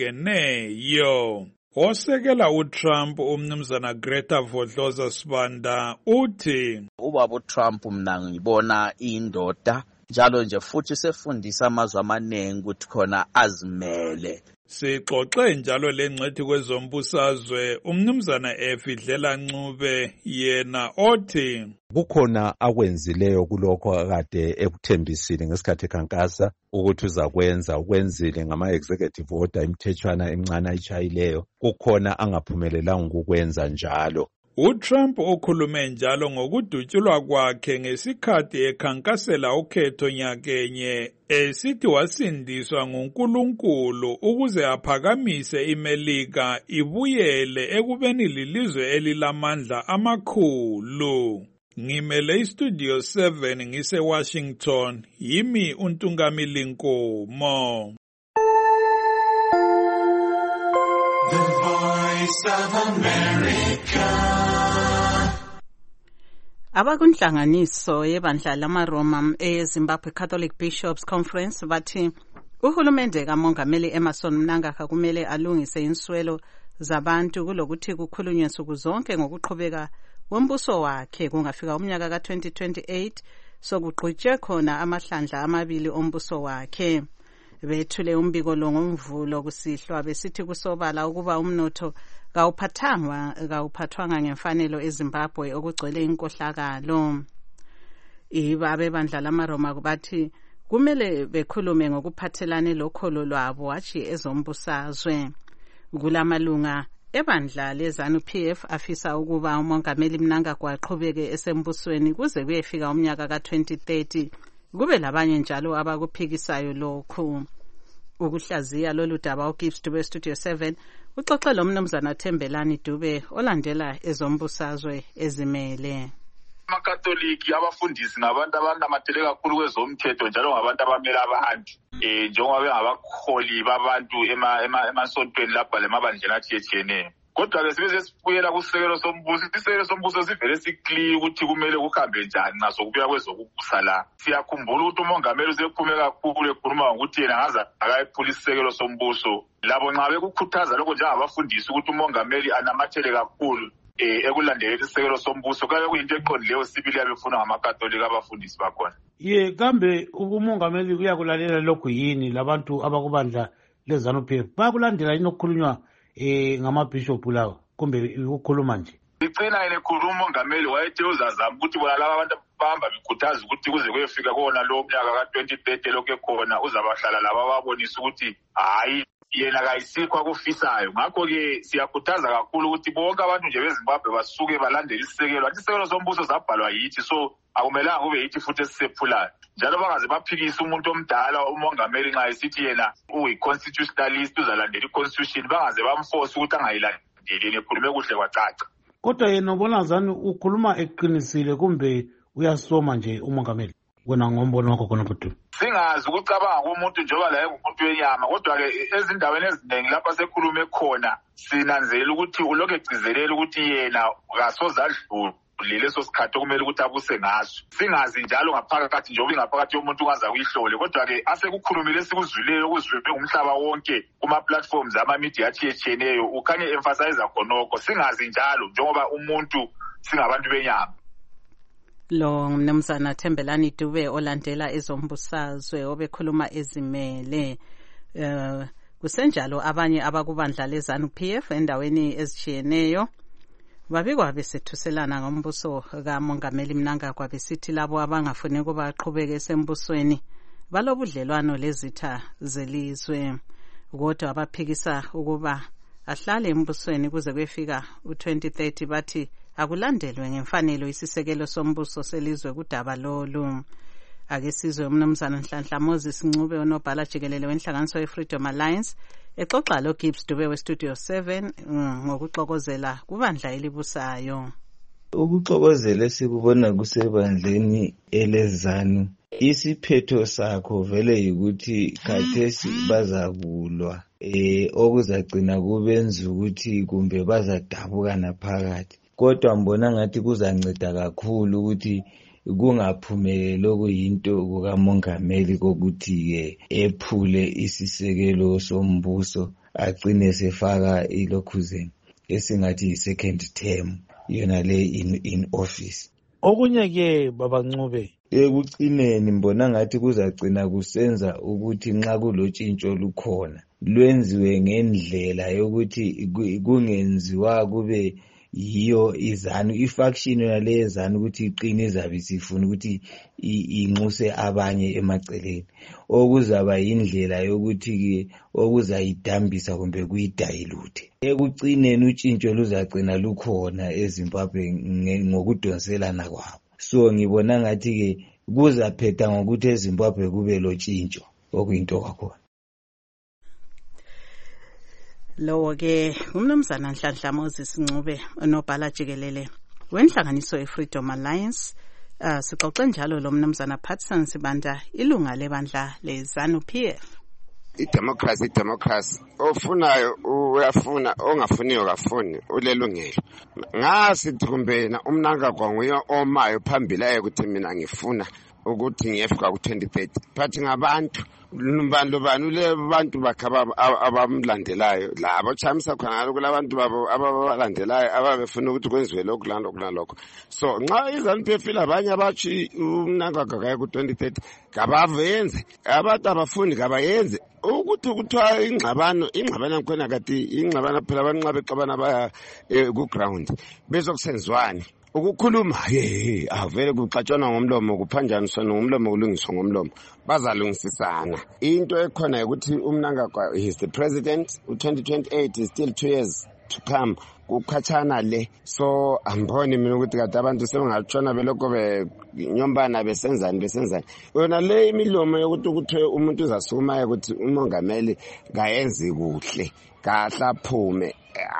[SPEAKER 24] ehlukeneyo. Osekela uTrump umnumzana Greta Vodloza Sibanda uthi,
[SPEAKER 7] ubaba uTrump mina ngibona indoda njalo nje futhi sefundisa amazwi amaningi ukuthi khona azimele.
[SPEAKER 24] Sixoxe njalo lengcethi kwezombusazwe umnumzana Efidlela Ncube yena othi
[SPEAKER 8] kukhona akwenzileyo kulokho akade ekuthembisile ngesikhathi ekhankasa ukuthi uzakwenza ukwenzile ngama-executive order imithethwana emncane ayitshayileyo, kukhona angaphumelelanga ukukwenza njalo.
[SPEAKER 24] uTrump ukhulume njalo ngokudutshulwa kwakhe ngesikhathi ekhankasela ukhetho nyakenye esithi wasindiswa nguNkulunkulu ukuze aphakamise iMelika ibuyele ekubeni lilizwe elilamandla amakhulu. Ngimele iStudio seven ngise Washington, yimi uNtungamili Nkomo.
[SPEAKER 16] The Voice of America.
[SPEAKER 23] Abakunhlanganiso yebandla lamaRoma eZimbabwe Catholic Bishops Conference bathi uhulumende kaMongameli Emmerson Mnangagwa kumele alungise inswelo zabantu kulokuthi kukhulunywe nsuku zonke ngokuqhubeka wombuso wakhe kungafika umnyaka ka twenty twenty-eight sokugqitshwe khona amahlandla amabili ombuso wakhe. Bethule umbiko lo ngomvulo kusihlwa besithi kusobala ukuba umnotho kawuphathangwa kawuphathwanga ngemfanelo eZimbabwe okugcwele inkohlakalo. Ibabe bandla lamaRoma bathi kumele bekhulume ngokuphathelane lokholo lwabo athi ezombusazwe. Kulamalunga ebandla leZANU-P F afisa ukuba uMongameli Mnangagwa aqhubeke esembusweni kuze kuyefika umnyaka ka twenty thirty. Kube labanye njalo abakuphikisayo lokhu. Ukuhlaziya lolu daba uGibbs Dube Studio seven uxoxe lo mnumzana Thembelani Dube olandela ezombusazwe ezimele.
[SPEAKER 9] Amakatoliki abafundisi ngabantu abanamathele kakhulu kwezomthetho njalo ngabantu abamele abantu eh njengoba bengabakholi babantu ema emasontweni lapha lemabandleni athiyetshiyeneyo. Kodwa ke sibe sesibuyela kusekelo sombuso, isekelo sombuso sivele sikliye ukuthi kumele kuhambe njani naso kubuya kwezokubusa la. Siyakhumbula ukuthi umongameli usephume kakhulu ekhuluma ukuthi yena ngaza akayiphula isekelo sombuso. Labo nxa bekukhuthaza lokho njengabafundisi ukuthi umongameli anamathele kakhulu eh ekulandeleni isekelo sombuso kabe kuyinto eqondileyo sibili yabefuna ngamakatolika abafundisi bakhona.
[SPEAKER 10] Ye kambe umongameli uyakulalela lokho yini labantu abakubandla leZANU-P F bakulandela inokukhulunywa eh ngamabishop lawo kumbe ukukhuluma nje?
[SPEAKER 9] Icina ile khuluma umongameli wayethe uzazama ukuthi bona laba abantu bahamba bikhuthaza ukuthi kuze kuyefika kona lo mnyaka ka twenty thirty lokho khona uzabahlala laba babonisa ukuthi hayi yena kayisikho akufisayo. Ngakho ke siyakhuthaza kakhulu ukuthi bonke abantu nje beZimbabwe basuke balandele isekelo. Athi isekelo sombuso zabhalwa yithi, so akumelanga kube yithi futhi esisephulayo. Njalo bangaze baphikisa umuntu omdala umongameli nxa esithi yena uyi-constitutionalist uzalandela i-constitution, bangaze bamforce ukuthi angayilandeli ekhulume kuhle kwacaca.
[SPEAKER 10] Kodwa yena ubona zani ukhuluma eqinisile kumbe uyasoma nje umongameli? Wena ngombono wakho khona futhi.
[SPEAKER 9] Singazi ukucabanga komuntu njengoba la engumuntu wenyama, kodwa ke ezindaweni eziningi lapha sekhulume khona sinanzelela ukuthi ulokhu egcizelela ukuthi yena kasozadlula leso sikhathi okumele ukuthi abuse ngaso. Singazi njalo ngaphakathi njengoba ingaphakathi yomuntu ungaza kuyihlole, kodwa ke asekukhulumile sikuzwileyo okuzwile umhlaba wonke kuma platforms ama media athiyetshiyeneyo ukhanye emphasize khonokho. Singazi njalo njengoba umuntu singabantu benyama.
[SPEAKER 23] lo mnumzana Thembelani Dube olandela ezombusazwe obekhuluma ezimele uh, kusenjalo abanye abakubandla leZANU-P F endaweni ezitshiyeneyo babikwa besethuselana ngombuso kaMongameli Mnangagwa besithi labo abangafuni ukuba aqhubeke esembusweni balobudlelwano lezitha zelizwe kodwa abaphikisa ukuba ahlale embusweni kuze kuyefika u-twenty thirty bathi akulandelwe ngemfanelo isisekelo sombuso selizwe kudaba lolu. Ake sizwe umnumzana Nhlanhla Moses Ncube onobhala jikelele wenhlanganiso ye-Freedom Alliance exoxa lo Gibbs Dube we-Studio seven ngokuxokozela kubandla elibusayo.
[SPEAKER 2] Ukuxokozela sikubona kusebandleni eleZANU isiphetho sakho vele yikuthi khathesi bazakulwa eh okuzagcina kubenza ukuthi kumbe bazadabukana phakathi, kodwa mbona ngathi kuzanceda kakhulu ukuthi kungaphumeleli okuyinto kukaMongameli kokuthi ke ephule isisekelo sombuso agcine sefaka ilokhuzeni esingathi yi-second term yona le in, in office.
[SPEAKER 3] Okunye ke baba Ncube
[SPEAKER 2] ekucineni mbona ngathi kuzagcina kusenza ukuthi nxa kulotshintsho lukhona lwenziwe ngendlela yokuthi kungenziwa kube yiyo iZANU ifaction yale yeZANU ukuthi iqine izabe sifuna ukuthi inxuse abanye emaceleni okuzaba indlela yokuthi ke okuzayidambisa kumbe kuyidilute. Ekucineni utshintsho luzagcina lukhona eZimbabwe ngokudonselana kwabo. So ngibona ngathi ke kuzaphetha ngokuthi eZimbabwe kube lotshintsho okuyinto kakhona.
[SPEAKER 23] Lowo ke umnumzana Nhlanhla Moses Ncube onobhala jikelele wenhlanganiso ye-Freedom Alliance. Uh, sixoxe njalo lo mnumzana Patson Sibanda ilunga lebandla leZANU-P F.
[SPEAKER 6] I-democracy i-democracy ofunayo uyafuna ongafuniyo kafuni ulelungelo. Ngasithi kumbena uMnangagwa nguye omayo phambili aye ukuthi mina ngifuna ukuthi ngiyefika ku-twenty thirty but ngabantu bantu banu le bantu bakhaba abamlandelayo labo chamisa khona kulabantu babo ababalandelayo ababefuna ukuthi kwenziwe lokhu lando kunalokho. So nxa iZANU-P F labanye abathi uMnangagwa kaya ku-twenty thirty kabavenze abantu abafuni kabayenze ukuthi kuthiwa ingxabano ingxabano khona kati ingxabano phela abanqabe xabana baya ku ground bezokusenzwani ukukhuluma ye avele kuxatshana ngomlomo kuphanjaniswa ngomlomo kulungiswa ngomlomo bazalungisisana. Into ekhona ukuthi uMnangagwa is the president u-twenty twenty-eight is still two years to come kukhatshana le. So amboni mina ukuthi kade abantu sebengatshona belokho benyombana besenzani besenzani yona le imilomo yokuthi ukuthi umuntu uzasukuma ukuthi uMongameli kayenzi kuhle kahle aphume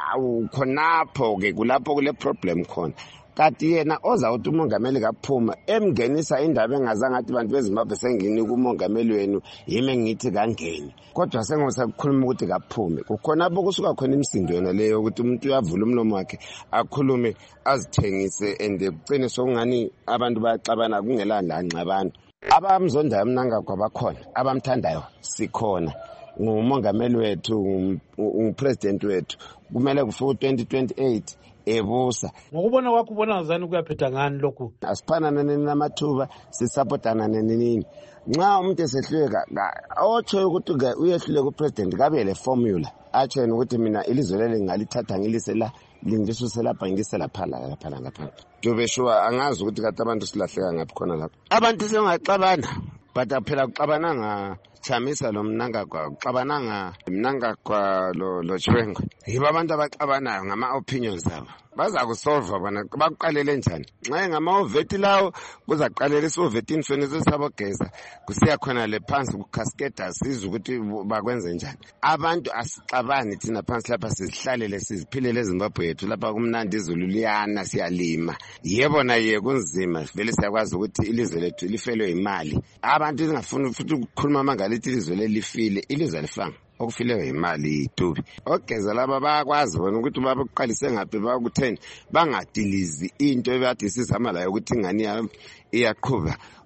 [SPEAKER 6] awukhonapho ke kulapho kule problem khona. Kati yena ozawuthi uMongameli kaphuma emngenisa indaba engazange athi bantu beZimbabwe sengini kuMongameli wenu yime ngithi kangeni kodwa sengosakhuluma ukuthi kaphume kukhona bokusuka khona imisindo yona leyo ukuthi umuntu uyavula umlomo wakhe akhulume azithengise ende kucine sokungani abantu bayaxabana kungelanda ngxabano. Abamzondayo uMnangagwa bakhona abamthandayo sikhona nguMongameli wethu uPresident wethu kumele kufike twenty twenty-eight ebusa.
[SPEAKER 10] Ngokubona kwakho ubona ngazani kuyaphetha ngani lokhu?
[SPEAKER 6] Asiphana namathuba sisupportana nenini. Nxa umuntu esehluleka otsho ukuthi uyehluleka uPresident kabe le formula atsho ukuthi mina ilizwe leli ngalithatha ngilise la lindisuse lapha ngilise lapha lapha lapha. Jobe sure angazi ukuthi kade abantu silahleka ngaphi khona lapha. Abantu sengaxabana but phela kuxabana nga chamisa lo Mnangagwa uxabananga Mnangagwa lo lo Chwengo yiba abantu abaxabanayo ngama opinions zabo baza kusolve bona bakuqalele njani nxa ngama oveti lawo kuzaqalela isoveti infeni sesabogeza kusiya khona le phansi ku cascaders sizwe ukuthi bakwenze njani. Abantu asixabani thina phansi lapha sizihlalele siziphilele eZimbabwe yethu lapha kumnandi izulu liyana siyalima yebo na ye kunzima vele siyakwazi ukuthi ilizwe lethu lifelwe imali. Abantu singafuni futhi ukukhuluma mangala lithi ilizwe lelifile ilizwe lifanga okufileyo imali itubi ogeza laba bayakwazi bona ukuthi babuqalise ngaphi bakutheni bangadilizi into ebathi sizama la ukuthi ingani iyaqhuba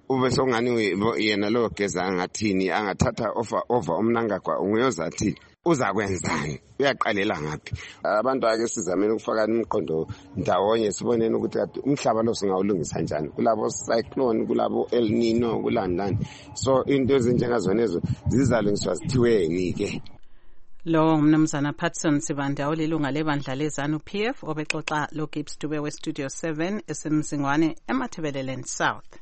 [SPEAKER 6] ube songani yena lo geza angathini angathatha over over umnangagwa unguyozathi uzakwenzani uyaqalela ngaphi. Abantu ake sizameni ukufaka imiqondo ndawonye sibonene ukuthi umhlaba lo singawulungisa kanjani kulabo cyclone kulabo El Nino kulandani. So into ezinjengazonezo zizalungiswa zithiweni ke.
[SPEAKER 23] Lo mnumzana Patson Sibanda olilunga lebandla lezanu P F obexoxa lo Gibbs Dube we Studio seven esemzingwane eMathebeleland South.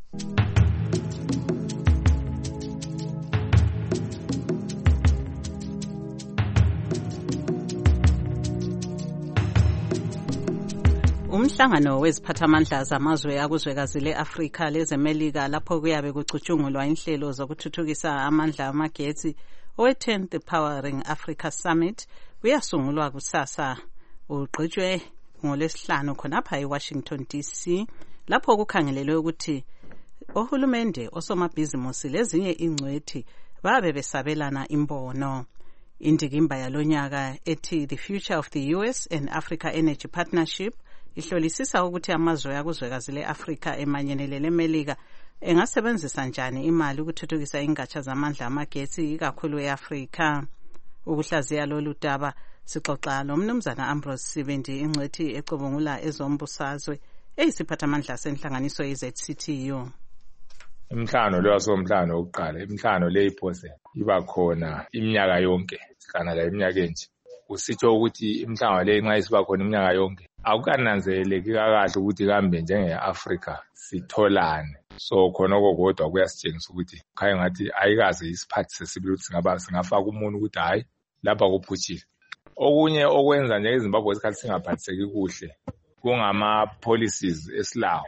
[SPEAKER 23] Umhlangano weziphathamandla zamazwe akuzwekazi le-Afrika lezemelika lapho kuyabe kucutshungulwa inhlelo zokuthuthukisa amandla amagetsi owe-tenth Powering Africa Summit uyasungulwa kusasa ugqitshwe ngolwesihlanu khonapha eWashington D C lapho kukhangelelwe ukuthi ohulumende osomabhizimusi lezinye ingcwethi babe besabelana imbono. Indikimba yalonyaka ethi The Future of the U S and Africa Energy Partnership ihlolisisa ukuthi amazwe akuzwekazi le-Afrika emanyenele lemelika engasebenzisa njani imali ukuthuthukisa ingatsha zamandla amagetsi ikakhulu e-Afrika. Ukuhlaziya lolu daba sixoxa lomnumzana Ambrose Sibindi ingcwethi ecubungula ezombusazwe eyisiphathamandla senhlanganiso ye-Z C T U.
[SPEAKER 11] Imhlangano lo wasomhlangano wokuqala imhlangano le iphose iba khona iminyaka yonke sihlana la iminyaka enje. Usitsho ukuthi imhlangano le nxa isiba khona iminyaka yonke akukananzeleki kakahle ukuthi kambe njenge-Afrika sitholane. So khona kokodwa kuyasitshengisa ukuthi khaya ngathi ayikaze isiphathi sesibili ukuthi singaba singafaka umuntu ukuthi hayi lapha kuphutshile. Okunye okwenza nje iZimbabwe isikhathi singaphathiseki kuhle kungama policies esilawo.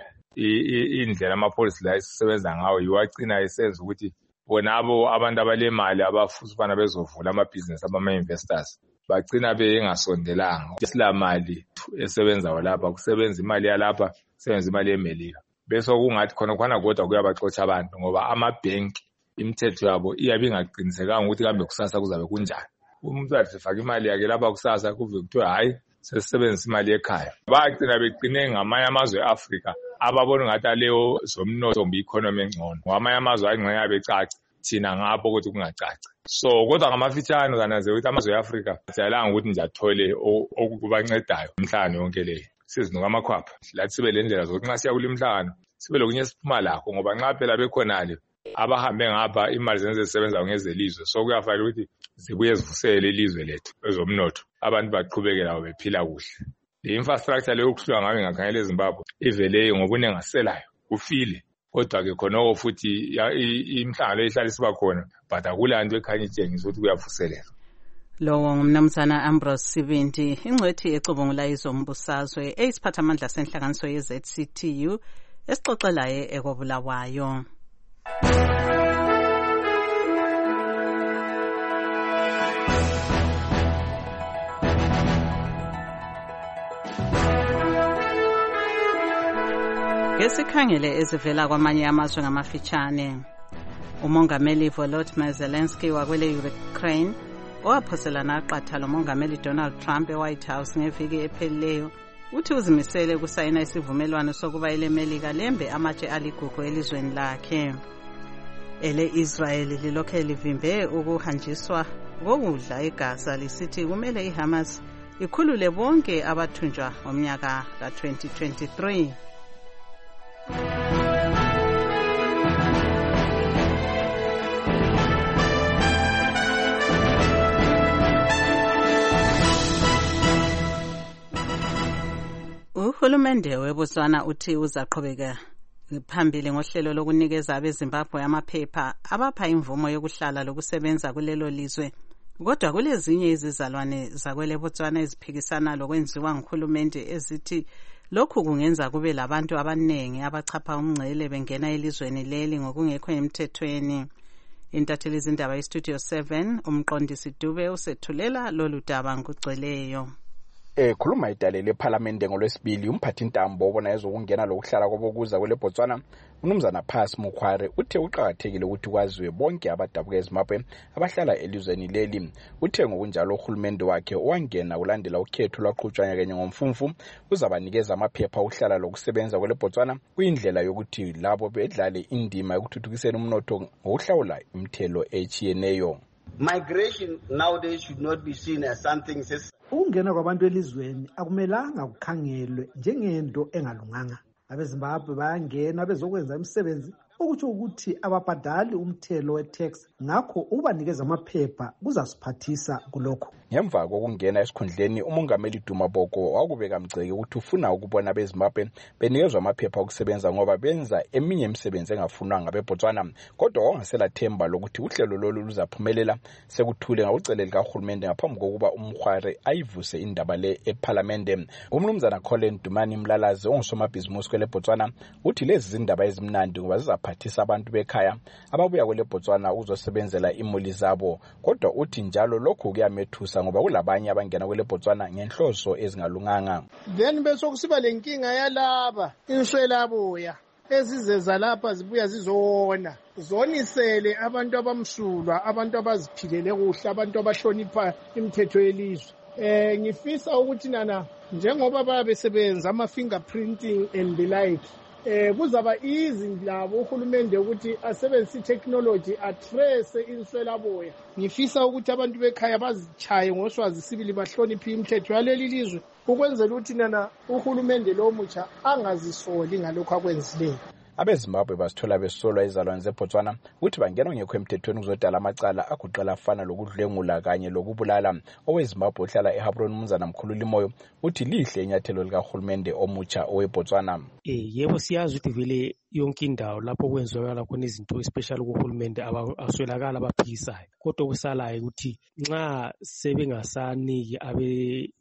[SPEAKER 11] Indlela ama policies la esisebenza ngawo yiwagcina esenza ukuthi bonabo abantu abalemali abafuthi bana bezovula ama business abama investors bagcina bengasondelanga. Isilamali esebenza lapha kusebenza imali yalapha kusebenza imali yemelika. Bese kungathi khona khona kodwa kuyabaxotsha abantu ngoba ama-bank imithetho yabo iyabe ingaqinisekanga ukuthi kambe kusasa kuzabe kunjani. Umuntu athi sifaka imali yakhe lapha kusasa kuve kuthiwa hayi sesisebenzisa imali ekhaya. Bagcina beqine ngamanye amazwe e-Afrika ababona ngathi aleyo zomnotho mbi-economy engcono. Ngamanye amazwe ayingxenye yabe ecaci thina ngapho ukuthi kungacaci. So kodwa ngamafitshane kananze ukuthi amazwe e-Afrika siyalanga ukuthi nje athole okubancedayo umhlangano yonke leyo. Sizinuka amakhwapha lathi sibe le ndlela zokuthi nxa siya kule mhlangano sibe lokunye siphuma lakho ngoba nxa phela bekhonale abahambe ngapha imali zenze zisebenza ngezelizwe. So kuyafanele ukuthi zibuye zivusele ilizwe lethu ezomnotho abantu baqhubekela bephila kuhle. Le infrastructure leyo kuhlwa ngabe ngakhangela eZimbabwe ivele ngobunengaselayo ufile kodwa ke khona futhi imhlangano ehlala siba khona but akulanto ekhanya itshengisa ukuthi kuyavuselela.
[SPEAKER 23] Lowo ngumnumzana Ambrose Sibindi ingcwethi ecubungula izombusazwe eyisiphathamandla senhlanganiso ye-Z C T U esixoxelaye ekobulawayo. Ngesikhangele ezivela kwamanye amazwe ngamafitshane. Umongameli Volodymyr Zelensky wakwele Ukraine owaphoselana aqatha lomongameli Donald Trump e-White House ngeviki ephelileyo uthi uzimisele kusayina isivumelwano sokuba ilemelika lembe amatshe aligugu elizweni lakhe. Ele Israel lilokhe livimbe ukuhanjiswa kokudla eGaza lisithi kumele iHamas ikhulule bonke abathunjwa ngomnyaka ka twenty twenty-three. Uhulumende weBotswana uthi uzaqhubeka phambili ngohlelo lokunikeza abeZimbabwe amaphepha abapha imvumo yokuhlala lokusebenza kulelo lizwe. Kodwa kulezinye izizalwane zakwele Botswana eziphikisana lokwenziwa nguhulumende ezithi lokhu kungenza kube labantu abanengi abachapha umngcele bengena elizweni leli ngokungekho emthethweni. Intatheli izindaba iStudio seven umqondisi Dube usethulela lolu daba ngugcweleyo.
[SPEAKER 1] ekhuluma idalele ephalamende ngolwesibili umphathintambo obona ezokungena lokuhlala kwabokuza kwele Botswana umnumzana Phasi Mukhware uthe uqhakathekile ukuthi kwaziwe bonke abadabuka eZimbabwe abahlala elizweni leli. Uthe ngokunjalo uhulumende wakhe owangena ulandela ukhetho lwaqhutshwa kanye ngomfumfu uzabanikeza amaphepha okuhlala lokusebenza kwele Botswana kuyindlela yokuthi labo bedlale indima yokuthuthukisela umnotho ngokuhlawula imithelo echiyeneyo.
[SPEAKER 12] Migration nowadays should not be seen as something says
[SPEAKER 13] ukungena kwabantu elizweni akumelanga kukhangelwe njengento engalunganga. AbeZimbabwe bayangena bezokwenza imisebenzi okutsho ukuthi ababhadali umthelo we-tax ngakho ubanikeza amaphepha kuzasiphathisa kulokho.
[SPEAKER 1] Ngemva kokungena esikhundleni umongameli Duma Boko wakubeka mgceke ukuthi ufuna ukubona abeZimbabwe benikezwa amaphepha okusebenza ngoba benza eminye imisebenzi engafunwa ngabeBotswana kodwa wangasela themba lokuthi uhlelo lolu luzaphumelela sekuthule ngawuceleli kahulumende ngaphambi kokuba uMkhware ayivuse indaba le eParliament. Umnumzana Colin Dumani Mlalazi ongusomabhizimusi kwele Botswana uthi lezi zindaba ezimnandi ngoba zizaphathisa abantu bekhaya ababuya kwele Botswana uzosebenzela imuli zabo kodwa uthi njalo lokhu kuyamethusa ngoba kulabanye abangena kwele Botswana ngenhloso ezingalunganga.
[SPEAKER 14] Then bese kusiba lenkinga yalaba inswelaboya ezizeza lapha zibuya zizona zonisele abantu abamsulwa abantu abaziphilele kuhle abantu abahlonipha imithetho yelizwe. Eh ngifisa ukuthi nana njengoba babesebenza ama fingerprinting and the like eh kuzaba easy labo uhulumende ukuthi asebenzise technology atrace inswelaboya. Ngifisa ukuthi abantu bekhaya bazichaye ngoswazi sibili bahloniphe imithetho yaleli lizwe ukwenzela ukuthi nana uhulumende lo mutsha angazisoli ngalokho akwenzileyo.
[SPEAKER 1] AbeZimbabwe basithola besolwa izalwane zeBotswana ukuthi bangena ngekho emthethweni kuzodala amacala aguqela afana lokudlwengula kanye lokubulala. OweZimbabwe ohlala eHabron umnumzana Mkhululi Moyo uthi lihle inyathelo likahulumende omutsha oweBotswana.
[SPEAKER 15] Eh yebo siyazi ukuthi vele yonke indawo lapho kwenzekala khona izinto especially kuhulumende abaswelakala abaphikisayo kodwa kusalayo ukuthi nxa sebengasaniki abe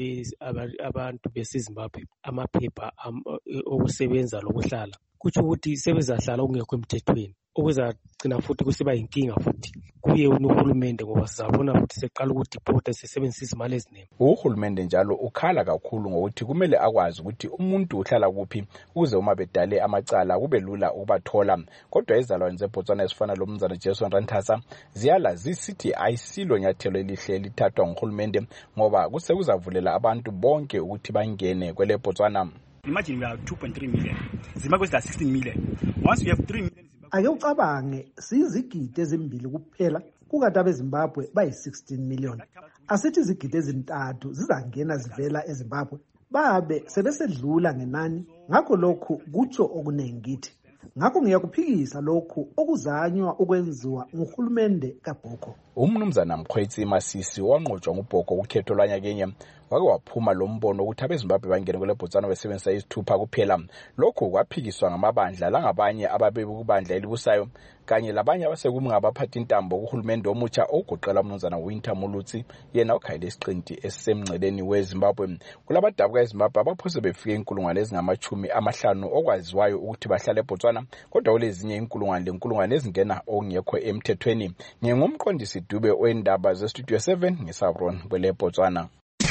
[SPEAKER 15] abantu beseZimbabwe amaphepha okusebenza lokuhlala kuthi ukuthi sebezahlala ungekho emthethweni okuzagcina futhi kusiba inkinga futhi kuye uhulumende ngoba sizabona futhi seqala ukudeport sesebenzisa izimali eziningi.
[SPEAKER 1] Uhulumende njalo ukhala kakhulu ngokuthi kumele akwazi ukuthi umuntu uhlala kuphi ukuze uma bedale amacala kube lula ukubathola kodwa izalwane zeBotswana ezifana lomnumzana Jason Ranthasa ziyala zisithi ayisilo nyathelo elihle lithathwa nguhulumende ngoba kuse kuzavulela abantu bonke ukuthi bangene kwele Botswana.
[SPEAKER 26] Imagine we are two point three million. Zimbabwe is sixteen million. Once we have three million,
[SPEAKER 13] ake ucabange sizigidi ezimbili kuphela kukanti abeZimbabwe bayi sixteen million. Asithi izigidi ezintathu zizangena zivela eZimbabwe babe sebesedlula ngenani ngakho lokhu kutsho okuningithi. Ngakho ngiyakuphikisa lokhu okuzanywa ukwenziwa nguhulumende kaBhoko.
[SPEAKER 1] Umnumzana Mkhwetsi Masisi wanqotshwa nguBhoko ukhetho lwanyakenye wake waphuma lo mbono ukuthi abeZimbabwe bangene kwele Botswana besebenzisa izithupha kuphela. Lokhu kwaphikiswa ngamabandla langabanye ababebu kubandla elibusayo kanye labanye abasekumngabaphathi intambo kuhulumende omutsha ogoqela umnumzana Winter Mulutsi yena okhayile isiqinti esisemngceleni weZimbabwe. Kulabadabuka eZimbabwe abaphose befike inkulungwane ezingamachumi amahlanu okwaziwayo ukuthi bahlale eBotswana kodwa kulezinye inkulungwane lenkulungwane ezingena ongekho emthethweni. Ngengomqondisi Dube oendaba ze Studio seven ngeSabron kwele Botswana.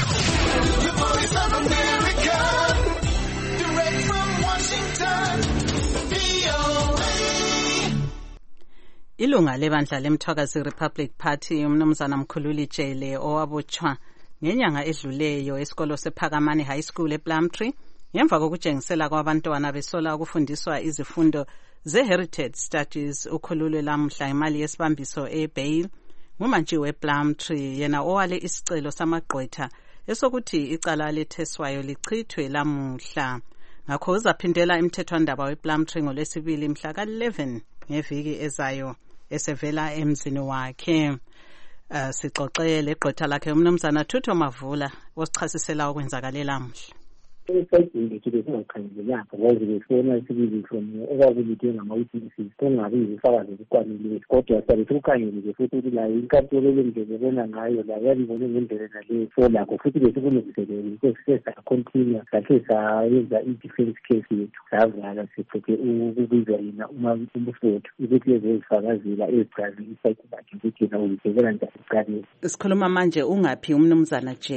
[SPEAKER 23] Ilunga lebandla lemthwakazi Republic Party umnumzana Mkhululi Jele owabotshwa ngenyanga edluleyo esikolo sePhakamani High School ePlumtree ngemva kokujengisela kwabantwana besola ukufundiswa izifundo ze-Heritage Studies. Ukhululwe lamhla imali yesibambiso eBail ngumantshi wePlumtree yena owale isicelo samagqwetha esokuthi icala letheswayo lichithwe lamuhla. Ngakho uzaphindela emthethwandaba wePlumtree ngolwesibili mhla ka eleven ngeviki ezayo esevela emzini wakhe. Uh, sixoxele igqwetha lakhe umnumzana Thutho Mavula wasichasisela okwenzakalela mhla.
[SPEAKER 27] Esayidingi ukuthi singakhangelelanga ngoba befona isibili from okwakubithe ngama-witnesses kungabi yifakazi ezikwaneleyo kodwa sabe sikukhangelile futhi ukuthi la inkantolo lendlela ebona ngayo la yabibone ngendlela naleyo so lakho futhi besikulungiselele sesacontinua sakhe sayenza i-defense case yethu savala siphethe ukubiza yena uma umfowethu ukuthi ezozifakazela ezichaze isayiti lakhe ukuthi yena uyisekela njani icaleni.
[SPEAKER 23] Sikhuluma manje ungaphi umnumzana Jele?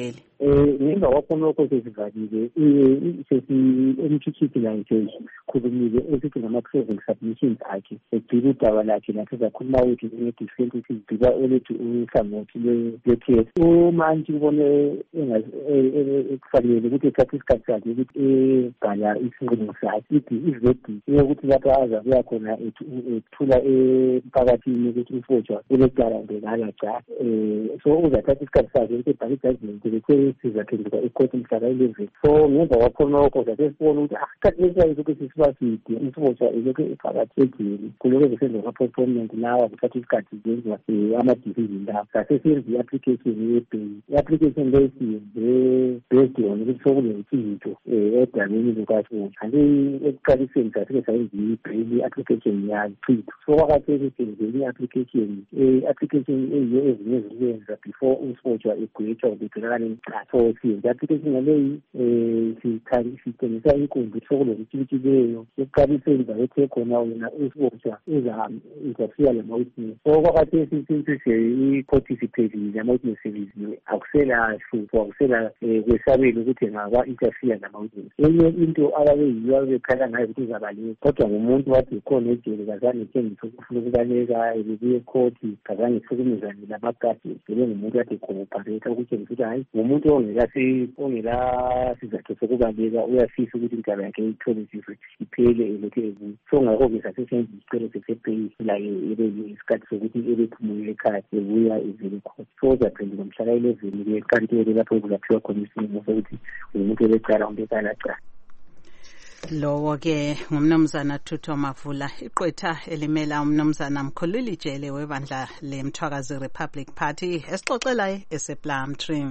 [SPEAKER 27] um ngemva kwakhonokho sesivalile sesi-M T T layo sesikhulumile esithi ngama-closing submissions akhe egcila udaba lakhe lathi zakhuluma ukuthi ne-defense sizigcika elethu uhlangothi lwe-P S. umantshi ubone kufanele ukuthi ethathe isikhathi sakhe ukuthi ebhala isinqumo sakhe ithi ivedi yokuthi lapho aza kuya khona ethula emphakathini ukuthi umfowethu unecala ngekala cha um so uzathatha isikhathi sakhe ukuthi ebhale ijudgment bethe sizaphenduka ecourt mhlaka eleven. So ngemva kwakhonokho sathe sibona ukuthi asikhathi esiyayo ukuthi sisibaside umfowethu elokhu ephakathi ejele kulokhu kusenza ama-postponement lawa kuthatha isikhathi zenziwa ama-decision lawo sase senza i-application ye-bail. I-application leyo siyenze based on ukuthi sokunentshintsho um edabeni lukasifowethu kanti ekuqaliseni sasike sayenza i-bail i-application yachithwa. So kwakhathesi senzeni i-application i-application eyiyo ezinye eziyenza before umfowethu egwetshwa ubetholakala emcala. So siyenza i-application ngaleyi um sitshengisa inkundla sokulokutshintshileyo ekuqaliseni zabethe khona wena umfowethu uzafika lama-witness. So kwakhathesi since i-court isiphelile ama-witness sebiziwe akusela hlupho akusela kwesabela ukuthi ngaba-interfere nama-witness. Enye into ababeyiyo ababekhala ngayo ukuthi izabaleka kodwa ngumuntu wathi khona ejele kazange etshengise ukufuna ukubaleka ebebuye ekhoti kazange ehlukumezane labagadi vele ngumuntu kade cooperate ukutshengisa ukuthi hayi ngumuntu ongela sizathu sokubaleka uyafisa ukuthi indaba yakhe ithole iphele elokhu ebuye. So ngakho-ke sasesenza isicelo sesepheyi layo ebe isikhathi sokuthi ebephumule ekhaya ebuya evele khona. So uzaphenduka mhlaka eleven-ke enkantolo lapho kulaphiwa khona isinqumo sokuthi ngumuntu ebecala umuntu ekalacala.
[SPEAKER 23] Lowo-ke ngumnumzana Thutho Mavula, iqwetha elimela umnumzana Mkhululi Jele webandla leMthwakazi Republic Party esixoxela esePlumtree.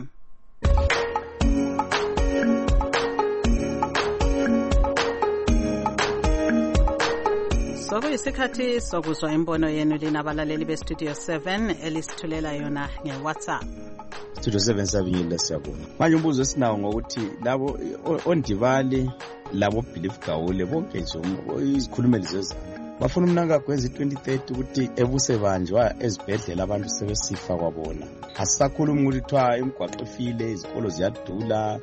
[SPEAKER 23] Sokuyisikhathi sokuzwa imbono yenu linabalaleli bestudio seven elisithulela yona ngeWhatsApp.
[SPEAKER 4] Studio seven sabingile siyabonga. Manje umbuzo esinawo ngokuthi labo ondibali labo Belief Gawule bonke nje izikhulumeli zezana bafuna umnankagwe kwenza twenty thirty ukuthi ebuse banjwa ezibhedlela abantu sebesifa kwabona. Asisakhuluma ukuthi kuthiwa imigwaqo efile izikolo ziyadula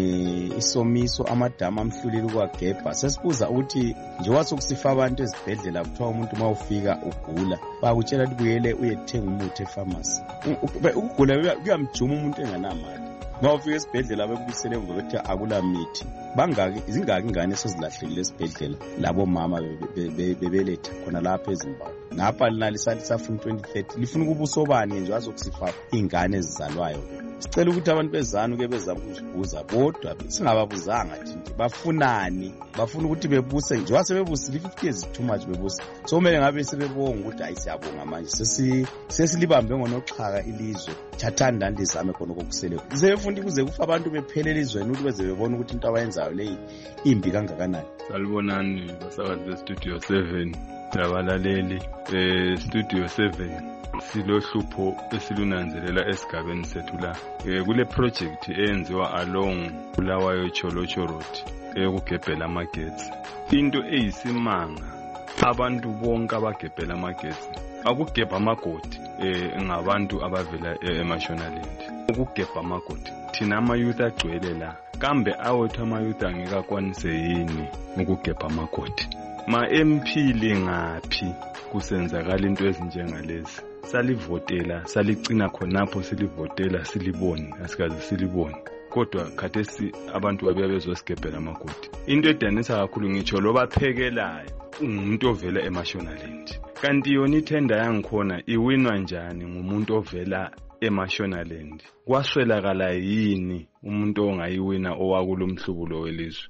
[SPEAKER 4] eh isomiso amadama amhlulile kwagebha. Sesibuza ukuthi njengoba sokusifa abantu ezibhedlela kuthiwa umuntu mawufika ugula bakutshela ukuthi buyele uyethenga umuthi epharmacy. Ukugula kuyamjuma umuntu enganamali. Mawufika esibhedlela bekubisele ngokuthi akula mithi. Bangaki izingaki ingane esizilahlekile esibhedlela labo mama bebeletha khona lapha eZimbabwe. Ngapha linali sathi safuna twenty thirty lifuna ukubusobani nje wazokusifa ingane ezizalwayo. Sicela ukuthi abantu bezana ke bezama ukuzibuza bodwa singababuzanga nje bafunani bafuna ukuthi bebuse nje wasebebusile fifty years too much bebuse. So kumele ngabe sebebonga ukuthi ayisiyabonga manje sesi sesilibambe ngonoxhaka ilizwe chathanda ndizame khona ukukusele zefunda kuze kufa abantu bephelele izweni ukuthi beze bebona ukuthi into abayenzayo leyi imbi kangakanani.
[SPEAKER 5] Salibonani basakazi bestudio seven abalaleli eh studio seven silohlupho esilunanzelela esigabeni sethu la kule project eyenziwa along Bulawayo Cholocho Road eyokugebhela amagetsi. Into eyisimanga abantu bonke abagebhela amagetsi akugebha amagodi eh ngabantu abavela eMashonaland. Ukugebha amagodi thina ama youth agcwele la kambe awethu ama youth angekakwanise yini ukugebha amagodi. Ma M P lingaphi kusenzakala into ezinjengalezi. Salivotela salicina khonapho silivotela silibone asikaze silibone kodwa khathesi abantu babuya bezosigebhela amagodi. Into edanisa kakhulu ngitsho loba phekelayo umuntu ovela eMashonaland kanti yona ithenda yangikhona iwinwa njani ngumuntu ovela eMashonaland. Kwaswelakala yini umuntu ongayiwina owakulomhlubulo welizwe.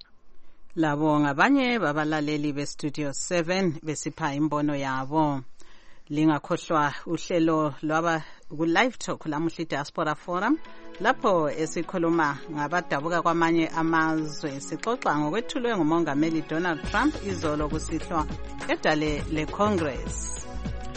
[SPEAKER 23] Labo ngabanye babalaleli bestudio seven besipha imbono yabo. Lingakhohlwa uhlelo lwaba ku live talk lamuhla Diaspora Forum lapho esikhuluma ngabadabuka kwamanye amazwe. Sixoxa ngokwethulwe ngumongameli Donald Trump izolo kusihlwa edale le Congress.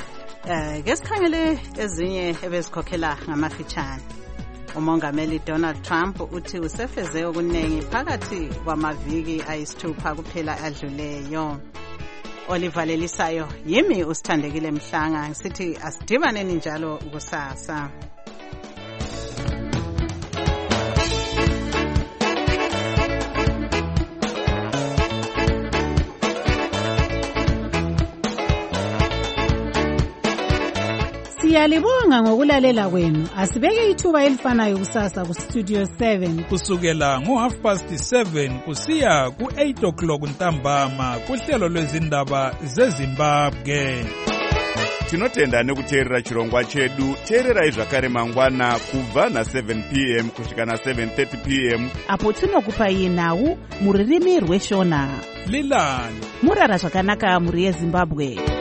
[SPEAKER 23] Eh ngesikhangele ezinye ebezikhokhela ngamafitshane. Umongameli Donald Trump uthi usefeze okunengi phakathi kwamaviki ayisithupha kuphela adluleyo. Oliver Lelisayo yimi usithandekile Mhlanga ngisithi asidibaneni njalo kusasa.
[SPEAKER 17] Siyalibonga ngokulalela kwenu. Asibeke ithuba elifanayo kusasa ku Studio seven
[SPEAKER 24] kusukela ngo half past seven kusiya ku eight o'clock ntambama kuhlelo lwezindaba zeZimbabwe.
[SPEAKER 18] Tinotenda nekuteerera chirongwa chedu. Teererai zvakare mangwana kubva na seven p m kusvika na seven thirty p m
[SPEAKER 19] apo tinokupai nhau muririmi rweshona.
[SPEAKER 24] Lilani
[SPEAKER 19] murara zvakanaka muri yeZimbabwe.